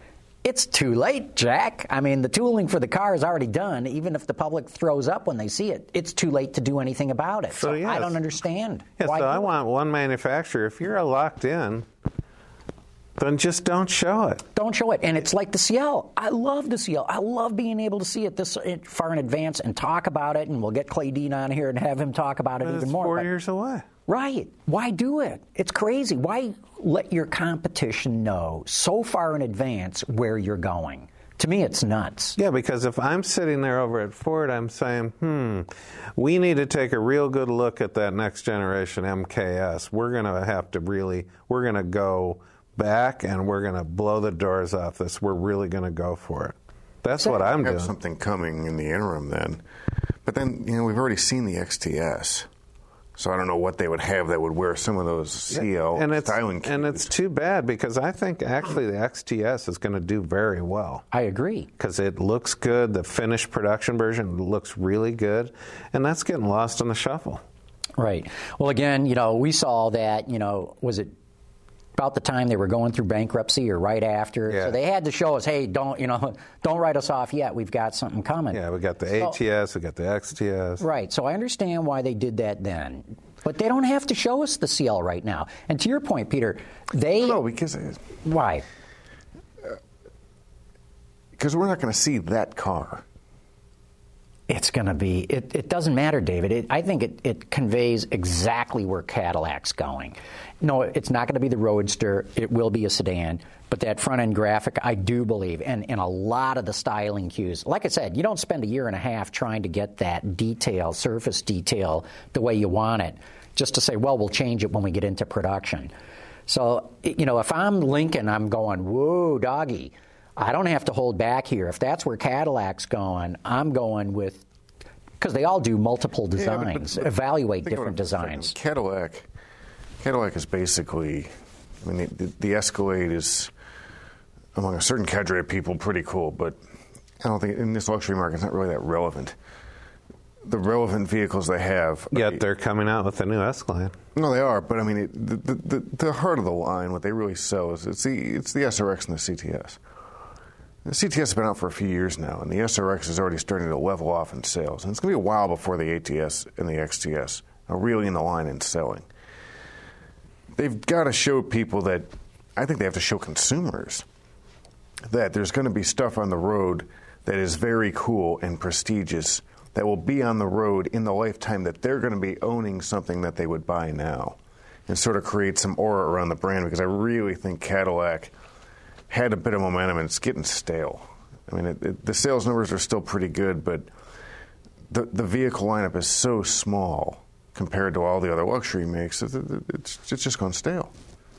It's too late, Jack. I mean, the tooling for the car is already done. Even if the public throws up when they see it, it's too late to do anything about it. So, so yes. I don't understand. Yeah, Why so I it? want one manufacturer. If you're locked in, then just don't show it. Don't show it. And it's like the C L. I love the C L. I love being able to see it this far in advance and talk about it. And we'll get Clay Dean on here and have him talk about it but even it's more. four but, years away. Right. Why do it? It's crazy. Why let your competition know so far in advance where you're going? To me, it's nuts. Yeah, because if I'm sitting there over at Ford, I'm saying, hmm, we need to take a real good look at that next generation M K S. We're going to have to really, we're going to go back and we're going to blow the doors off this. We're really going to go for it. That's so what I'm have doing. Something coming in the interim then. But then, you know, we've already seen the X T S. So I don't know what they would have that would wear some of those C L and it's, styling cues. And it's too bad because I think actually the X T S is going to do very well. I agree. Because it looks good. The finished production version looks really good. And that's getting lost in the shuffle. Right. Well, again, you know, we saw that, you know, was it about the time they were going through bankruptcy or right after. Yeah. So they had to show us, hey, don't, you know, don't write us off yet. We've got something coming. Yeah, we got the so, A T S, we got the X T S. Right. So I understand why they did that then. But they don't have to show us the C L right now. And to your point, Peter, they... No, because... Why? Because uh, we're not going to see that car. It's going to be... It, it doesn't matter, David. It, I think it, it conveys exactly where Cadillac's going. No, it's not going to be the Roadster. It will be a sedan. But that front-end graphic, I do believe, and, and a lot of the styling cues. Like I said, you don't spend a year and a half trying to get that detail, surface detail, the way you want it, just to say, well, we'll change it when we get into production. So, you know, if I'm Lincoln, I'm going, whoa, doggy. I don't have to hold back here. If that's where Cadillac's going, I'm going with, because they all do multiple designs, yeah, but, but, evaluate different designs. Cadillac, Cadillac is basically, I mean, the, the Escalade is, among a certain cadre of people, pretty cool, but I don't think, in this luxury market, it's not really that relevant. The relevant vehicles they have. Yet I, they're coming out with a new Escalade. No, they are, but I mean, it, the, the, the heart of the line, what they really sell is it's the, it's the S R X and the C T S. The C T S has been out for a few years now, and the S R X is already starting to level off in sales. And it's going to be a while before the A T S and the X T S are really in the line and selling. They've got to show people that, I think they have to show consumers that there's going to be stuff on the road that is very cool and prestigious that will be on the road in the lifetime that they're going to be owning something that they would buy now, and sort of create some aura around the brand, because I really think Cadillac had a bit of momentum, and it's getting stale. I mean, it, it, the sales numbers are still pretty good, but the, the vehicle lineup is so small compared to all the other luxury makes, it, it, it's, it's just gone stale.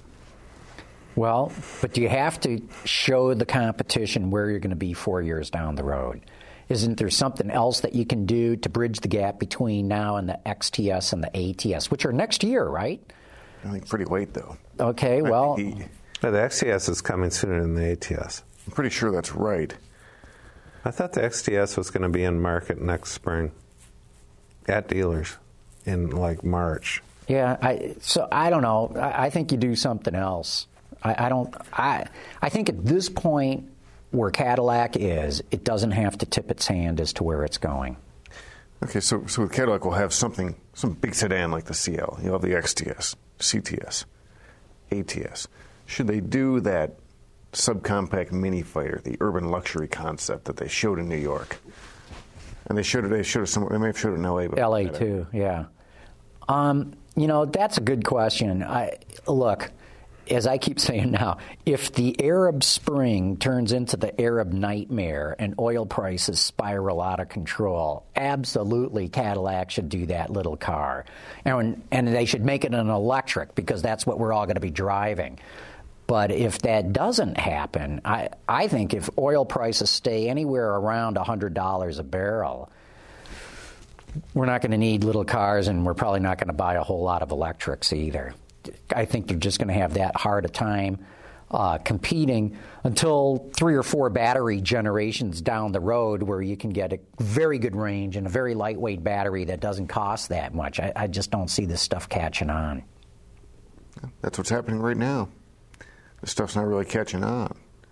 Well, but do you have to show the competition where you're going to be four years down the road? Isn't there something else that you can do to bridge the gap between now and the X T S and the A T S, which are next year, right? I think pretty late, though. Okay, well... He, the X T S is coming sooner than the A T S. I'm pretty sure that's right. I thought the X T S was going to be in market next spring at dealers in, like, March. Yeah, I, so I don't know. I, I think you do something else. I, I don't... I, I think at this point... where Cadillac is, it doesn't have to tip its hand as to where it's going. Okay, so so with Cadillac, we'll have something, some big sedan like the C L. You'll have the X T S, C T S, A T S. Should they do that subcompact mini fighter, the urban luxury concept that they showed in New York? And they showed it. They showed it somewhere. They may have showed it in L A. L A too, yeah. Um, you know, that's a good question. I look. As I keep saying now, if the Arab Spring turns into the Arab Nightmare and oil prices spiral out of control, absolutely Cadillac should do that little car. And, and they should make it an electric, because that's what we're all going to be driving. But if that doesn't happen, I, I think if oil prices stay anywhere around one hundred dollars a barrel, we're not going to need little cars, and we're probably not going to buy a whole lot of electrics either. I think they're just going to have that hard a time uh, competing until three or four battery generations down the road, where you can get a very good range and a very lightweight battery that doesn't cost that much. I, I just don't see this stuff catching on. That's what's happening right now. This stuff's not really catching on.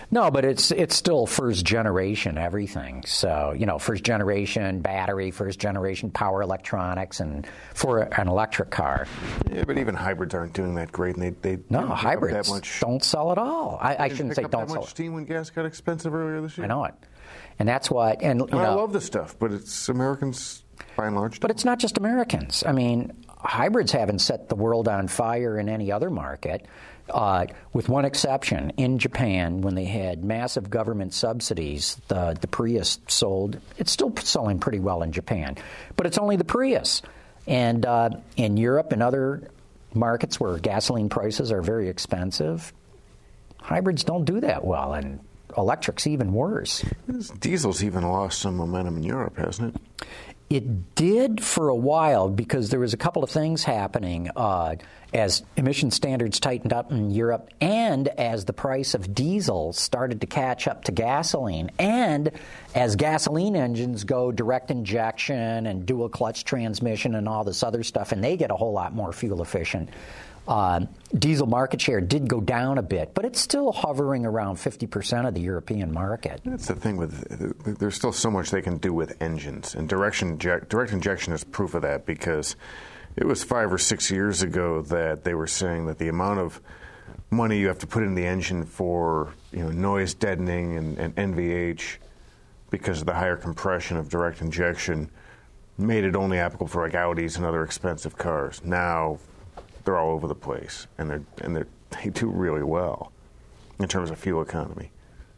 No, but it's it's still first generation everything. So, you know, first generation battery, first generation power electronics, and for an electric car. Yeah, but even hybrids aren't doing that great, and they they no didn't pick hybrids up that much, don't sell at all. I, I shouldn't pick say up don't that sell. much steam when gas got expensive earlier this year. I know it, and that's what. And you well, know, I love this stuff, but it's Americans by and large. But it's not just Americans. I mean, hybrids haven't set the world on fire in any other market. Uh, with one exception, in Japan, when they had massive government subsidies, the, the Prius sold. It's still selling pretty well in Japan, but it's only the Prius. And uh, in Europe and other markets where gasoline prices are very expensive, hybrids don't do that well, and electric's even worse. Diesel's even lost some momentum in Europe, hasn't it? It did for a while because there was a couple of things happening uh, as emission standards tightened up in Europe and as the price of diesel started to catch up to gasoline and as gasoline engines go direct injection and dual clutch transmission and all this other stuff, and they get a whole lot more fuel efficient. Uh, diesel market share did go down a bit, but it's still hovering around fifty percent of the European market. That's the thing with, there's still so much they can do with engines, and direct, inject, direct injection is proof of that, because it was five or six years ago that they were saying that the amount of money you have to put in the engine for, you know, noise deadening and, and N V H because of the higher compression of direct injection made it only applicable for like Audis and other expensive cars. Now they're all over the place, and they're and they're, they do really well in terms of fuel economy.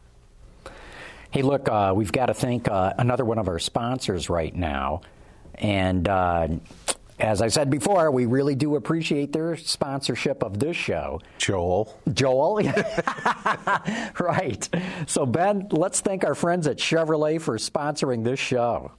Hey, look, uh, we've got to thank uh, another one of our sponsors right now, and uh, as I said before, we really do appreciate their sponsorship of this show. Joel. Joel, right. So, Ben, let's thank our friends at Chevrolet for sponsoring this show.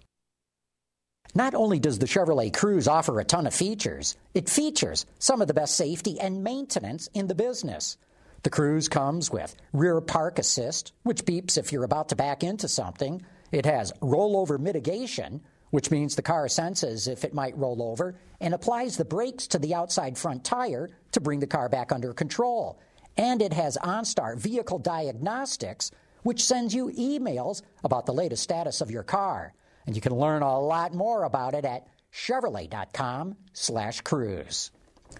Not only does the Chevrolet Cruze offer a ton of features, it features some of the best safety and maintenance in the business. The Cruze comes with rear park assist, which beeps if you're about to back into something. It has rollover mitigation, which means the car senses if it might roll over and applies the brakes to the outside front tire to bring the car back under control. And it has OnStar Vehicle Diagnostics, which sends you emails about the latest status of your car. And you can learn a lot more about it at Chevrolet.com slash cruise.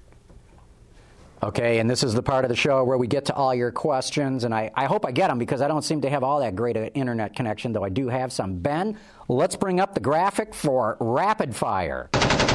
Okay, and this is the part of the show where we get to all your questions, and I, I hope I get them because I don't seem to have all that great an internet connection, though I do have some. Ben, let's bring up the graphic for Rapid Fire.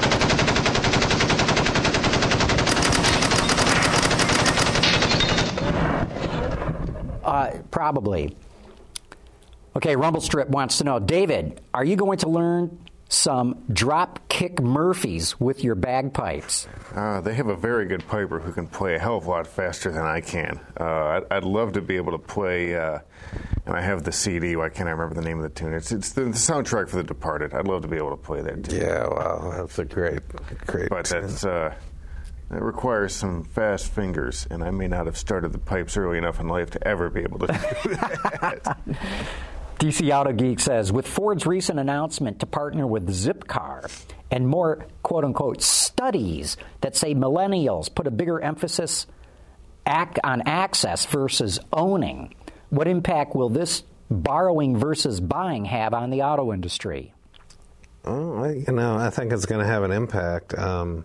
Uh, probably. Okay, Rumblestrip wants to know, David, are you going to learn some drop kick Murphys with your bagpipes? Uh, they have a very good piper who can play a hell of a lot faster than I can. Uh, I'd, I'd love to be able to play, uh, and I have the C D. Why can't I remember the name of the tune? It's, it's the, the soundtrack for The Departed. I'd love to be able to play that too. Yeah, well, that's a great, great. But that's uh, that requires some fast fingers, and I may not have started the pipes early enough in life to ever be able to do that. D C Auto Geek says, with Ford's recent announcement to partner with Zipcar and more quote-unquote studies that say millennials put a bigger emphasis act on access versus owning, what impact will this borrowing versus buying have on the auto industry? Oh, you know, I think it's going to have an impact, um,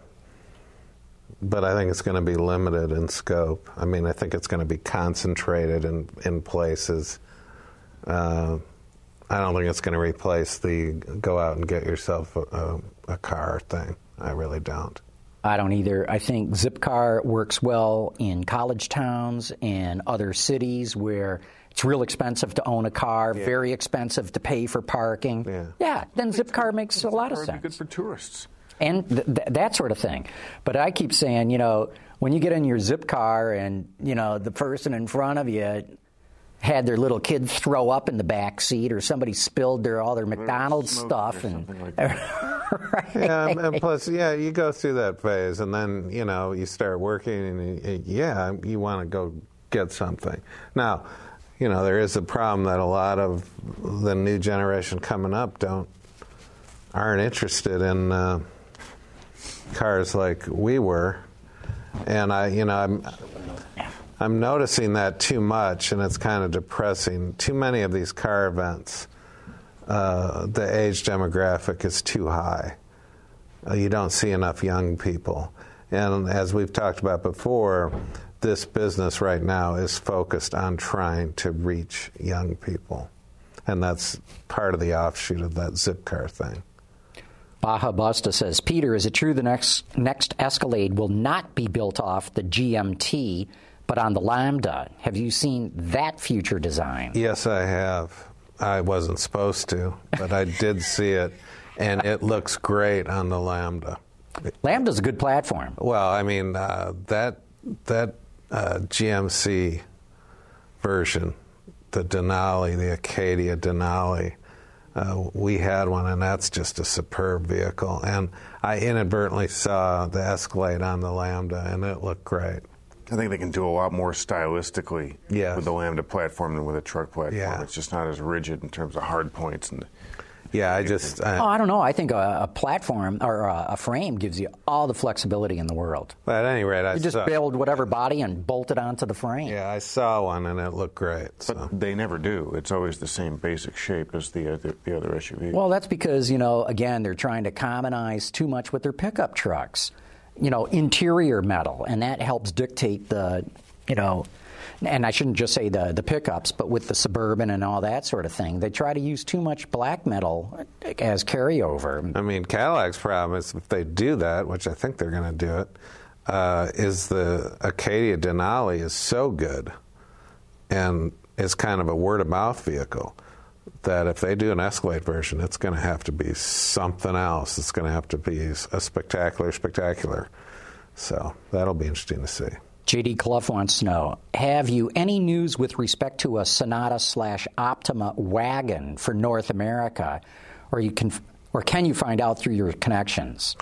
but I think it's going to be limited in scope. I mean, I think it's going to be concentrated in, in places. Uh, I don't think it's going to replace the go out and get yourself a, a, a car thing. I really don't. I don't either. I think Zipcar works well in college towns and other cities where it's real expensive to own a car, yeah. very expensive to pay for parking. Yeah, yeah then Zipcar makes a lot of sense. sense. Good for tourists. And th- th- that sort of thing. But I keep saying, you know, when you get in your Zipcar and, you know, the person in front of you had their little kid throw up in the back seat, or somebody spilled their all their McDonald's stuff, and like right. yeah, and plus, yeah, you go through that phase, and then you know you start working, and you, yeah, you want to go get something. Now, you know there is a problem that a lot of the new generation coming up don't aren't interested in uh, cars like we were, and I, you know, I'm. I'm noticing that too much, and it's kind of depressing. Too many of these car events, uh, the age demographic is too high. Uh, you don't see enough young people. And as we've talked about before, this business right now is focused on trying to reach young people. And that's part of the offshoot of that Zipcar thing. Baja Busta says, Peter, is it true the next next Escalade will not be built off the G M T, but on the Lambda? Have you seen that future design? Yes, I have. I wasn't supposed to, but I did see it, and it looks great on the Lambda. Lambda's a good platform. Well, I mean, uh, that that uh, G M C version, the Denali, the Acadia Denali, uh, we had one, and that's just a superb vehicle. And I inadvertently saw the Escalade on the Lambda, and it looked great. I think they can do a lot more stylistically yes. with the Lambda platform than with a truck platform. Yeah. It's just not as rigid in terms of hard points. And yeah, I just... I, oh, I don't know. I think a, a platform or a, a frame gives you all the flexibility in the world. But at any rate, I You just saw, build whatever body and bolt it onto the frame. Yeah, I saw one, and it looked great. So. But they never do. It's always the same basic shape as the other, the other S U V. Well, that's because, you know, again, they're trying to commonize too much with their pickup trucks. You know, interior metal, and that helps dictate the, you know, and I shouldn't just say the, the pickups, but with the Suburban and all that sort of thing. They try to use too much black metal as carryover. I mean, Cadillac's problem is if they do that, which I think they're going to do it, uh, is the Acadia Denali is so good and is kind of a word-of-mouth vehicle that if they do an Escalade version, it's going to have to be something else. It's going to have to be a spectacular, spectacular. So that'll be interesting to see. J D Clough wants to know, have you any news with respect to a Sonata slash Optima wagon for North America, or you can, or can you find out through your connections?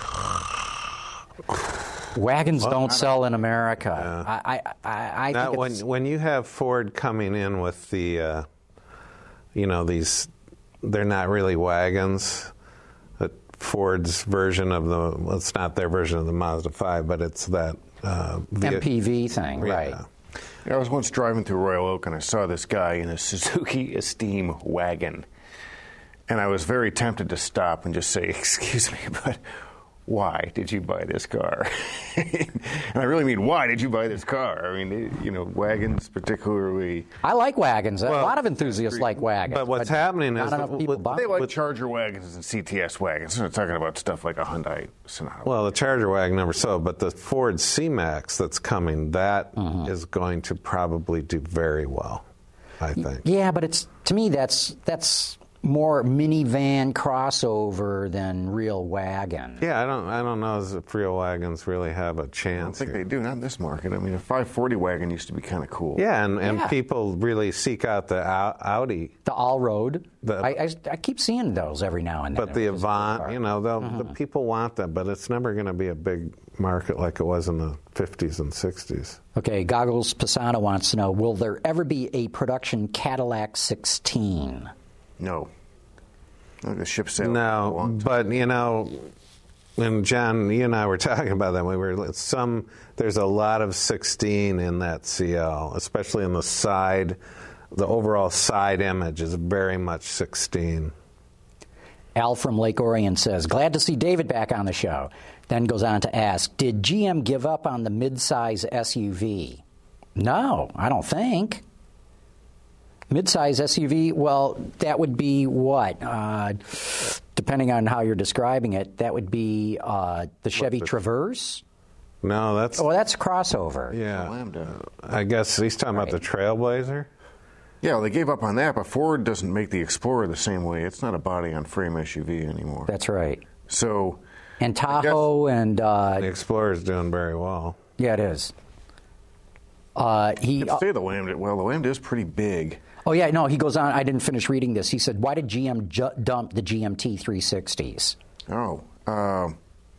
Wagons well, don't sell in America. Yeah. I, I, I, I now, think when it's, when you have Ford coming in with the, uh, you know, these, they're not really wagons. Ford's version of the, well, it's not their version of the Mazda five, but it's that uh, M P V thing, yeah. right? I was once driving through Royal Oak, and I saw this guy in a Suzuki Esteem wagon, and I was very tempted to stop and just say, "Excuse me, but why did you buy this car?" And I really mean, why did you buy this car? I mean, you know, wagons particularly. I like wagons. Well, a lot of enthusiasts like wagons. But what's but happening not is enough people with, buy They them. like Charger wagons and C T S wagons. They're not talking about stuff like a Hyundai Sonata. Well, the Charger wagon never sold, but the Ford C-Max that's coming, that mm-hmm. is going to probably do very well, I think. Yeah, but it's to me that's that's more minivan crossover than real wagon. Yeah, I don't I don't know if real wagons really have a chance. I don't think here. they do, not in this market. I mean, a five forty wagon used to be kind of cool. Yeah, and, and Yeah. people really seek out the Audi. The all-road. The- I, I, I keep seeing those every now and then. But the It was a cool Avant, car. you know, they'll- Mm-hmm. the people want them, but it's never going to be a big market like it was in the fifties and sixties. Okay, Goggles Pisano wants to know, will there ever be a production Cadillac sixteen? No. No, the ship sailed. No, but you know, when John, you and I were talking about that, we were some. There's a lot of sixteen in that C L, especially in the side. The overall side image is very much sixteen. Al from Lake Orion says, glad to see David back on the show. Then goes on to ask, did G M give up on the midsize S U V? No, I don't think. Midsize S U V, well, that would be what? Uh, depending on how you're describing it, that would be uh, the Chevy the- Traverse? No, that's Oh, that's a crossover. yeah. Lambda. I guess he's talking about the Trailblazer. Yeah, well, they gave up on that, but Ford doesn't make the Explorer the same way. It's not a body-on-frame S U V anymore. That's right. So, And Tahoe and, uh, The Explorer's doing very well. yeah, it is. Uh, he, you could say the Lambda, well, the Lambda is pretty big. oh, yeah, no, he goes on. I didn't finish reading this. He said, why did G M ju- dump the G M T three sixties? Oh, um,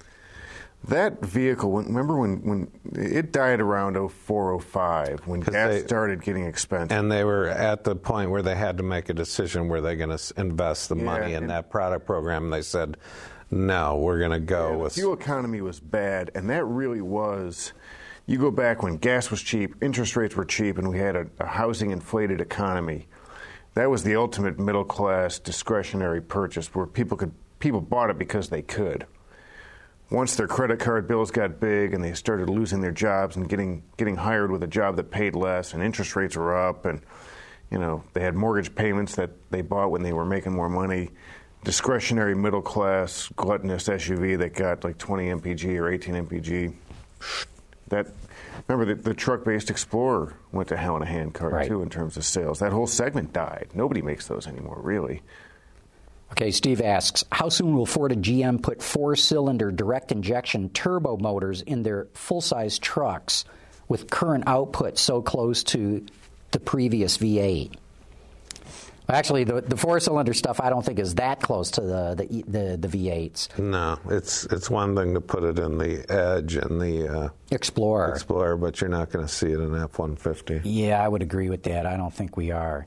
that vehicle, when, remember when, when it died around oh four, oh five, when 'Cause gas they- started getting expensive. And they were at the point where they had to make a decision where they're going to invest the Yeah, money in and- that product program. And they said, no, we're going to go Yeah, the with... fuel economy was bad, and that really was, You go back when gas was cheap, interest rates were cheap, and we had a, a housing-inflated economy. That was the ultimate middle-class discretionary purchase where people could people bought it because they could. Once their credit card bills got big and they started losing their jobs and getting getting hired with a job that paid less and interest rates were up and, you know, they had mortgage payments that they bought when they were making more money, discretionary middle-class gluttonous S U V that got like twenty M P G or eighteen M P G, that... Remember, the, the truck-based Explorer went to hell in a handcart, right. too, in terms of sales. That whole segment died. Nobody makes those anymore, really. Okay, Steve asks, how soon will Ford and G M put four-cylinder direct-injection turbo motors in their full-size trucks with current output so close to the previous V eight? Actually, the, the four-cylinder stuff I don't think is that close to the the, the, the V eights. No, it's it's one thing to put it in the Edge and the uh, Explorer. Explorer, but you're not going to see it in F one fifty. Yeah, I would agree with that. I don't think we are.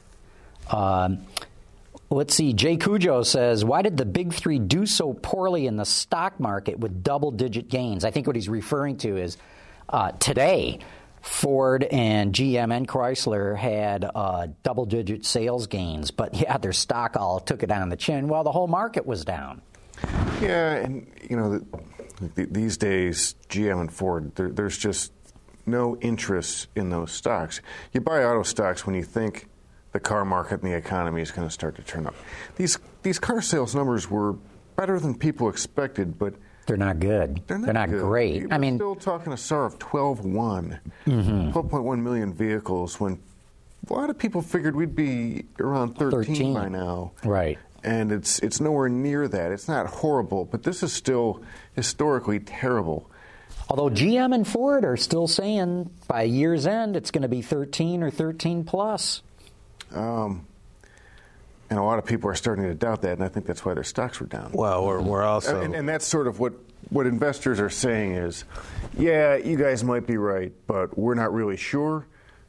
Um, let's see. Jay Cujo says, why did the big three do so poorly in the stock market with double-digit gains? I think what he's referring to is uh, today, Ford and G M and Chrysler had uh, double-digit sales gains, but yeah, their stock all took it on the chin while the whole market was down. Yeah, and you know, the, the, these days, G M and Ford, there, there's just no interest in those stocks. You buy auto stocks when you think the car market and the economy is going to start to turn up. These these car sales numbers were better than people expected, but they're not good. They're not, they're not good. great. We're I mean, still talking a S A R of twelve one, mm-hmm. twelve point one million vehicles when a lot of people figured we'd be around thirteen, thirteen by now. Right. And it's it's nowhere near that. It's not horrible, but this is still historically terrible. Although G M and Ford are still saying by year's end it's going to be thirteen or thirteen plus. Um, and a lot of people are starting to doubt that, and I think that's why their stocks were down. Well, we're, we're also... And, and that's sort of what, what investors are saying is, yeah, you guys might be right, but we're not really sure.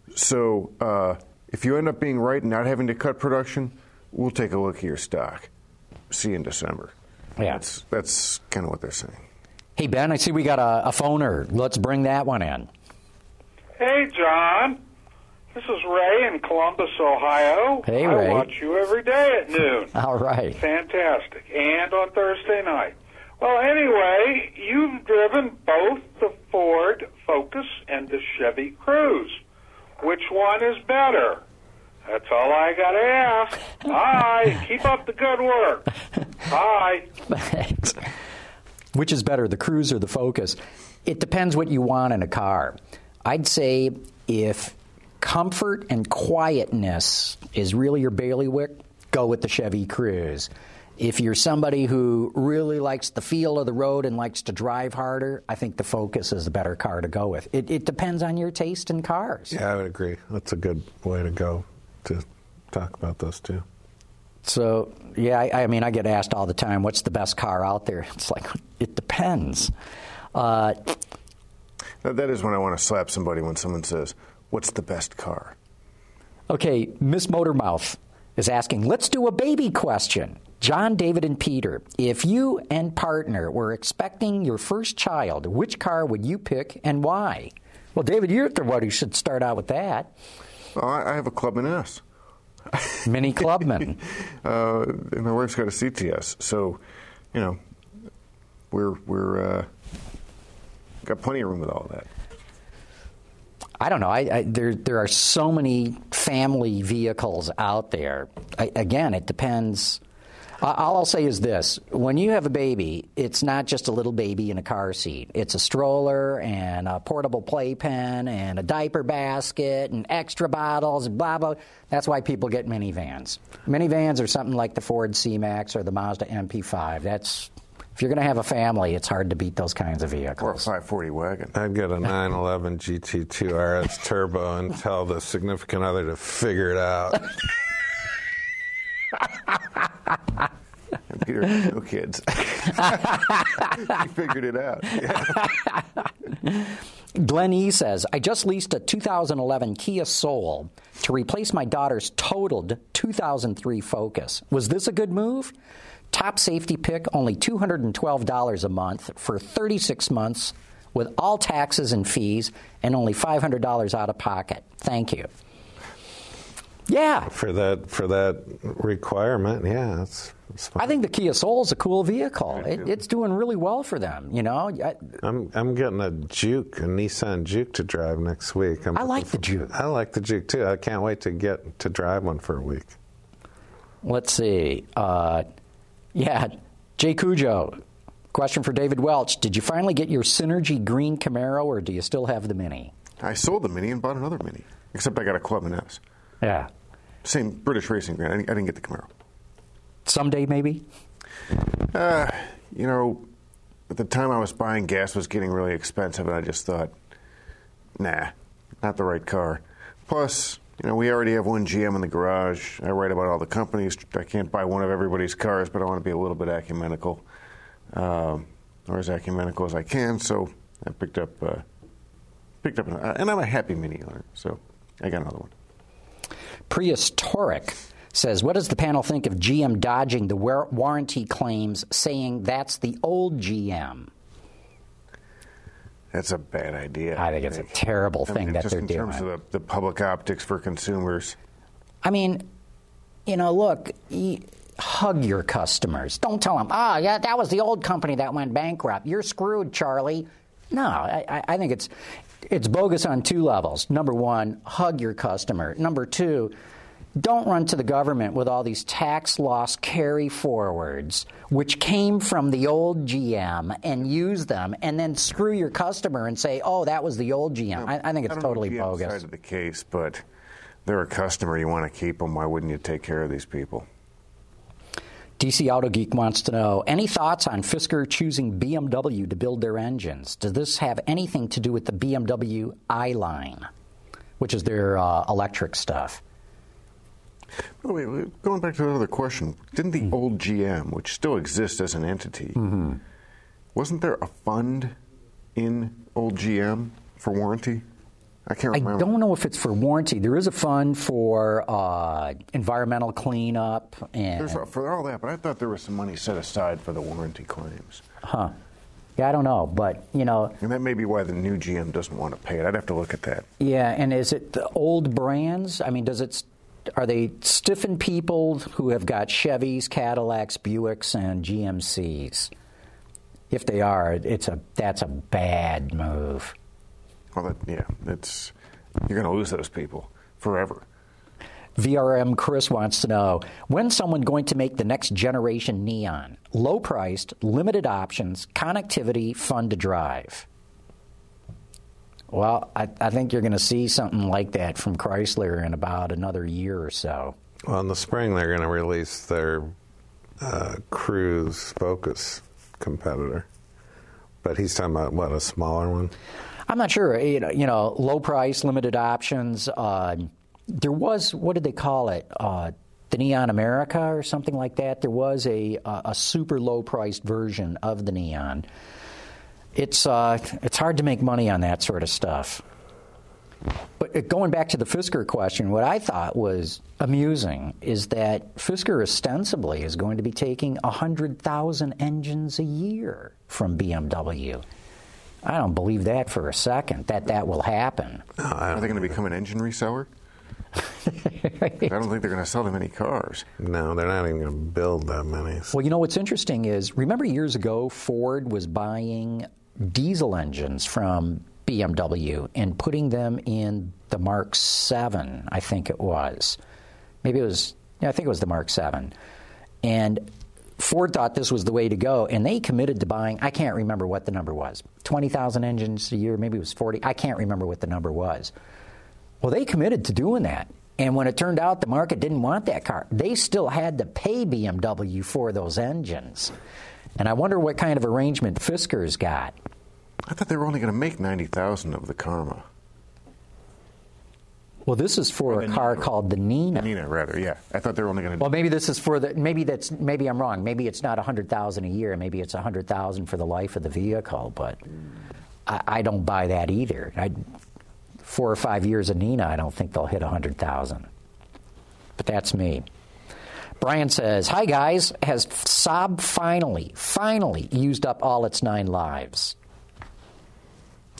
So uh, if you end up being right and not having to cut production, we'll take a look at your stock. See you in December. Yeah. That's, that's kind of what they're saying. Hey, Ben, I see we got a, a phoner. Let's bring that one in. Hey, John. This is Ray in Columbus, Ohio. Hey, I Ray. watch you every day at noon. All right. Fantastic. And on Thursday night. Well, anyway, you've driven both the Ford Focus and the Chevy Cruze. Which one is better? That's all I got to ask. Bye. Keep up the good work. Bye. Thanks. Which is better, the Cruze or the Focus? It depends what you want in a car. I'd say if comfort and quietness is really your bailiwick, go with the Chevy Cruze. If you're somebody who really likes the feel of the road and likes to drive harder, I think the Focus is the better car to go with. It, it depends on your taste in cars. Yeah, I would agree. That's a good way to go to talk about those two. So, yeah, I, I mean, I get asked all the time, what's the best car out there? It's like, it depends. Uh, Now, that is when I want to slap somebody when someone says, what's the best car? Okay, Miss Motormouth is asking, let's do a baby question. John, David, and Peter, if you and partner were expecting your first child, which car would you pick and why? Well, David, you're the one who should start out with that. Well, I, I have a Clubman S. Mini Clubman. uh, and my wife's got a C T S, so, you know, we're, we're, uh, got plenty of room with all of that. I don't know. I, I, there, there are so many family vehicles out there. I, again, it depends. All I'll say is this. When you have a baby, it's not just a little baby in a car seat. It's a stroller and a portable playpen and a diaper basket and extra bottles and blah, blah. That's why people get minivans. Minivans are something like the Ford C-Max or the Mazda M P five. That's... If you're going to have a family, it's hard to beat those kinds of vehicles. Or a five forty wagon. I'd get a nine eleven G T two R S Turbo and tell the significant other to figure it out. And Peter has no kids. He figured it out. Yeah. Glenn E. says, I just leased a two thousand eleven Kia Soul to replace my daughter's totaled two thousand three Focus. Was this a good move? Top safety pick, only two hundred twelve dollars a month for thirty-six months with all taxes and fees and only five hundred dollars out of pocket. Thank you. Yeah. For that for that requirement, yeah, it's, it's fine. I think the Kia Soul is a cool vehicle. It, it's doing really well for them, you know. I, I'm I'm getting a Juke, a Nissan Juke to drive next week. I'm I like the Juke. I like the Juke too. I can't wait to get to drive one for a week. Let's see. Uh, yeah, Jay Cujo. Question for David Welch. Did you finally get your Synergy green Camaro, or do you still have the Mini? I sold the Mini and bought another Mini, except I got a Clubman S. Yeah. Same British racing brand. I didn't, I didn't get the Camaro. Someday, maybe? Uh, you know, at the time I was buying, gas was getting really expensive, and I just thought, nah, not the right car. Plus, you know, we already have one G M in the garage. I write about all the companies. I can't buy one of everybody's cars, but I want to be a little bit ecumenical, um, or as ecumenical as I can. So I picked up, uh, picked up, an, uh, and I'm a happy Mini owner. So I got another one. Prius Toric says, what does the panel think of G M dodging the war- warranty claims, saying that's the old G M? That's a bad idea. I think it's a terrible I thing mean, that just they're in doing. terms of the, the public optics for consumers. I mean, you know, look, y- hug your customers. Don't tell them, oh, yeah, that was the old company that went bankrupt. You're screwed, Charlie. No, I, I- I think it's it's bogus on two levels. Number one, hug your customer. Number two, don't run to the government with all these tax loss carry forwards, which came from the old G M, and use them, and then screw your customer and say, oh, that was the old G M. I, I think it's I don't totally know the G M bogus. side of the case, but they're a customer. You want to keep them. Why wouldn't you take care of these people? D C Auto Geek wants to know, any thoughts on Fisker choosing B M W to build their engines? Does this have anything to do with the B M W i-Line, which is their uh, electric stuff? By the way, going back to another question, didn't the Mm-hmm. old G M, which still exists as an entity, Mm-hmm. wasn't there a fund in old G M for warranty? I can't I remember. don't know if it's for warranty. There is a fund for uh, environmental cleanup. And, There's a, for all that, but I thought there was some money set aside for the warranty claims. huh. Yeah, I don't know, but, you know. And that may be why the new G M doesn't want to pay it. I'd have to look at that. Yeah, and is it the old brands? I mean, does it, are they stiffing people who have got Chevys, Cadillacs, Buicks, and G M Cs? If they are, it's a that's a bad move. Well, that, yeah, it's you're going to lose those people forever. V R M Chris wants to know, when's someone going to make the next generation Neon? Low-priced, limited options, connectivity, fun to drive. Well, I, I think you're going to see something like that from Chrysler in about another year or so. Well, in the spring, they're going to release their uh, Cruise Focus competitor. But he's talking about, what, a smaller one? I'm not sure. You know, you know low price, limited options. Uh, there was, what did they call it? Uh, the Neon America or something like that. There was a a, a super low priced version of the Neon. It's uh, it's hard to make money on that sort of stuff. But going back to the Fisker question, what I thought was amusing is that Fisker ostensibly is going to be taking one hundred thousand engines a year from B M W. I don't believe that for a second, that that will happen. Are they going to become an engine reseller? I don't think they're going to sell that many cars. No, they're not even going to build that many. Well, you know what's interesting is, remember years ago Ford was buying diesel engines from B M W and putting them in the Mark seven, I think it was. Maybe it was, yeah, I think it was the Mark seven. And Ford thought this was the way to go, and they committed to buying, I can't remember what the number was, twenty thousand engines a year, maybe it was forty, I can't remember what the number was. Well, they committed to doing that, and when it turned out the market didn't want that car, they still had to pay B M W for those engines. And I wonder what kind of arrangement Fisker's got. I thought they were only going to make ninety thousand of the Karma. Well, this is for a car called the Nina. Nina, rather, yeah. I thought they were only going to. Well, maybe this is for the. Maybe that's. Maybe I'm wrong. Maybe it's not a hundred thousand a year. Maybe it's a hundred thousand for the life of the vehicle. But I, I don't buy that either. I, four or five years of Nina, I don't think they'll hit a hundred thousand. But that's me. Brian says, "Hi guys, has Saab finally, finally used up all its nine lives?"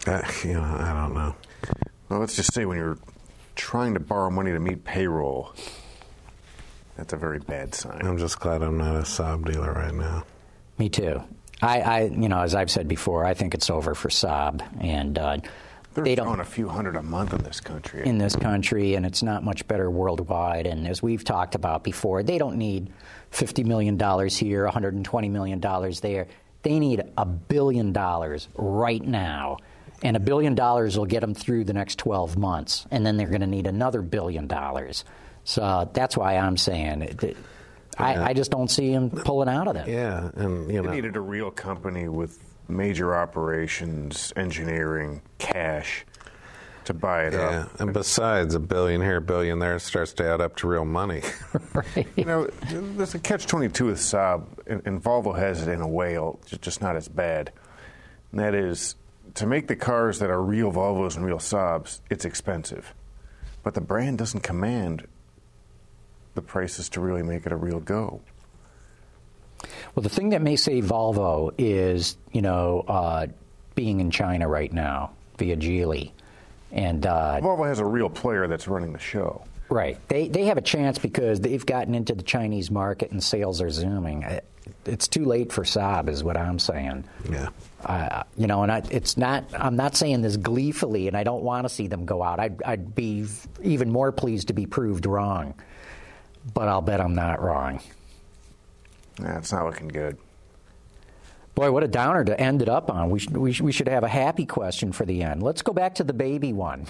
Uh, you know, I don't know. Well, let's just say when you're trying to borrow money to meet payroll, that's a very bad sign. I'm just glad I'm not a Saab dealer right now. Me too. I, I you know, as I've said before, I think it's over for Saab, and uh, They're they throwing don't a few hundred a month in this country. in this country, and it's not much better worldwide. And as we've talked about before, they don't need fifty million dollars here, one hundred twenty million dollars there. They need a billion dollars right now, and a billion dollars will get them through the next twelve months, and then they're going to need another billion dollars. So that's why I'm saying it, it, I, I just don't see him pulling out of it. Yeah, and you They know, needed a real company with major operations, engineering, cash to buy it yeah. up. And besides, a billion here, a billion there starts to add up to real money. You know, there's a catch twenty-two with Saab, and, and Volvo has it in a way, just just not as bad. And that is, to make the cars that are real Volvos and real Saabs, it's expensive. But the brand doesn't command the prices to really make it a real go. Well, the thing that may save Volvo is, you know, uh, being in China right now via Geely. And uh, Volvo has a real player that's running the show. right, they they have a chance because they've gotten into the Chinese market and sales are zooming. It's too late for Saab, is what I'm saying. Yeah. Uh, you know, and I, it's not. I'm not saying this gleefully, and I don't want to see them go out. I'd, I'd be even more pleased to be proved wrong, but I'll bet I'm not wrong. Nah, it's not looking good. Boy, what a downer to end it up on. We should, we should, we should have a happy question for the end. Let's go back to the baby one.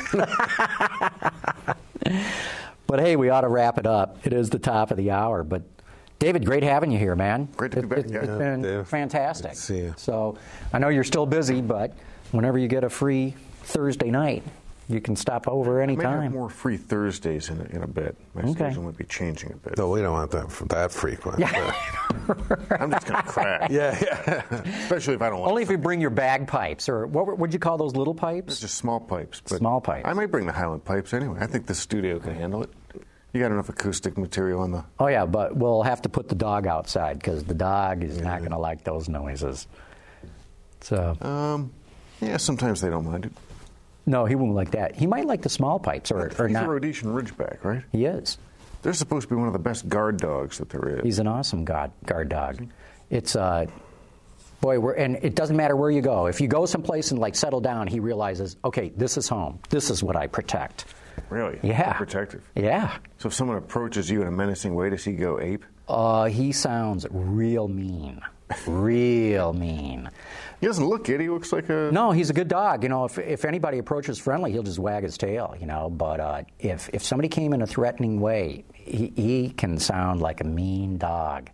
But hey, we ought to wrap it up. It is the top of the hour. But David, great having you here, man. Great to be back, It, yeah. it's been Dave. fantastic. Good to see you. So I know you're still busy, but whenever you get a free Thursday night, you can stop over I may anytime. have more free Thursdays in a, in a bit. My Okay. schedule might be changing a bit. No, we don't want that that frequent. Yeah. I'm just going to crack. yeah, yeah. Especially if I don't want Only if you bring your bagpipes, or what would you call those little It's pipes? just small pipes. But Small pipes. I might bring the Highland pipes anyway. I think the studio can handle it. You got enough acoustic material on the... Oh, yeah, but we'll have to put the dog outside because the dog is not going to like those noises. So, Um, yeah, sometimes they don't mind it. no, he won't like that. He might like the small pipes, or, or He's not. a Rhodesian Ridgeback, right? He is. They're supposed to be one of the best guard dogs that there is. He's an awesome guard, guard dog. It's, uh, boy, we're, and it doesn't matter where you go. If you go someplace and, like, settle down, he realizes, okay, this is home. This is what I protect. Really? Yeah. Protective. Yeah. So if someone approaches you in a menacing way, does he go ape? Uh, he sounds real mean. Real mean. He doesn't look it. He looks like a... No, he's a good dog. You know, if if anybody approaches friendly, he'll just wag his tail, you know. But uh, if, if somebody came in a threatening way, he, he can sound like a mean dog.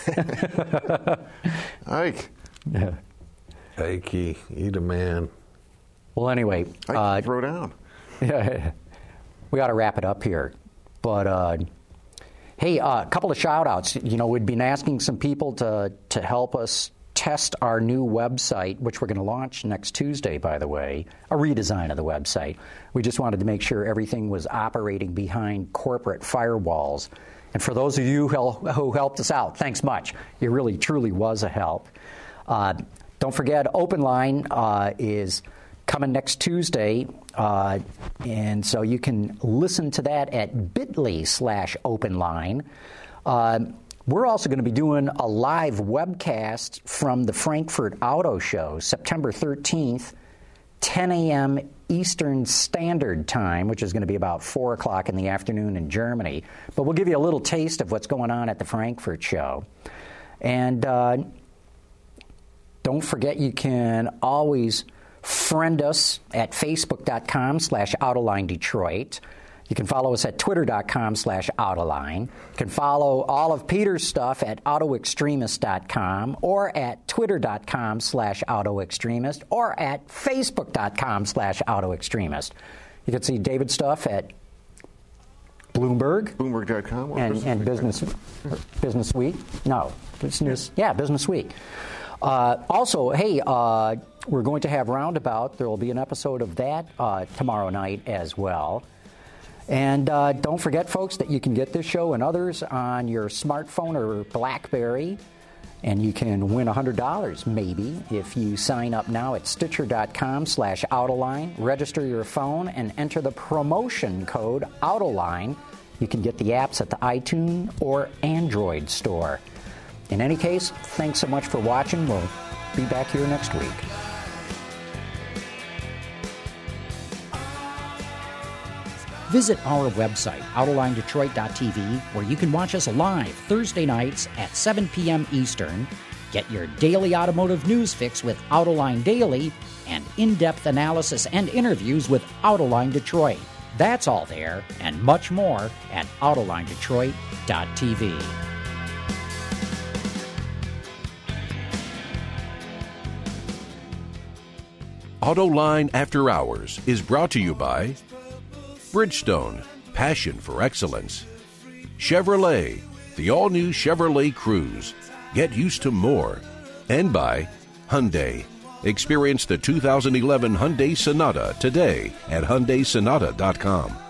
Ike. Yeah. Ikey, eat a man. Well, anyway, Ike, uh, throw down. yeah, we ought to wrap it up here. But, uh, hey, a uh, couple of shout-outs. You know, we've been asking some people to, to help us test our new website, which we're going to launch next Tuesday, by the way, a redesign of the website. We just wanted to make sure everything was operating behind corporate firewalls. And for those of you who, who helped us out, thanks much. It really, truly was a help. Uh, don't forget, Open Line uh, is coming next Tuesday, uh, and so you can listen to that at bit.ly slash open line. Uh, we're also going to be doing a live webcast from the Frankfurt Auto Show, September thirteenth, ten a.m. Eastern Standard Time, which is going to be about four o'clock in the afternoon in Germany. But we'll give you a little taste of what's going on at the Frankfurt Show. And uh, don't forget, you can always friend us at facebook.com slash Autoline Detroit. You can follow us at twitter.com slash Autoline. You can follow all of Peter's stuff at autoextremist dot com or at twitter.com slash autoextremist or at facebook.com slash autoextremist. You can see David's stuff at Bloomberg. Bloomberg dot com or And, and Business Business Week. No, Business. Yeah, Business Week. Uh, also, hey, uh, we're going to have Roundabout. There will be an episode of that uh, tomorrow night as well. And uh, don't forget, folks, that you can get this show and others on your smartphone or BlackBerry. And you can win one hundred dollars, maybe, if you sign up now at Stitcher.com slash Autoline, register your phone, and enter the promotion code Autoline. You can get the apps at the iTunes or Android store. In any case, thanks so much for watching. We'll be back here next week. Visit our website, Autoline Detroit dot T V, where you can watch us live Thursday nights at seven p.m. Eastern. Get your daily automotive news fix with Autoline Daily and in-depth analysis and interviews with Autoline Detroit. That's all there and much more at Autoline Detroit dot T V. Autoline After Hours is brought to you by Bridgestone, passion for excellence. Chevrolet, the all-new Chevrolet Cruze. Get used to more. And by Hyundai. Experience the two thousand eleven Hyundai Sonata today at Hyundai Sonata dot com.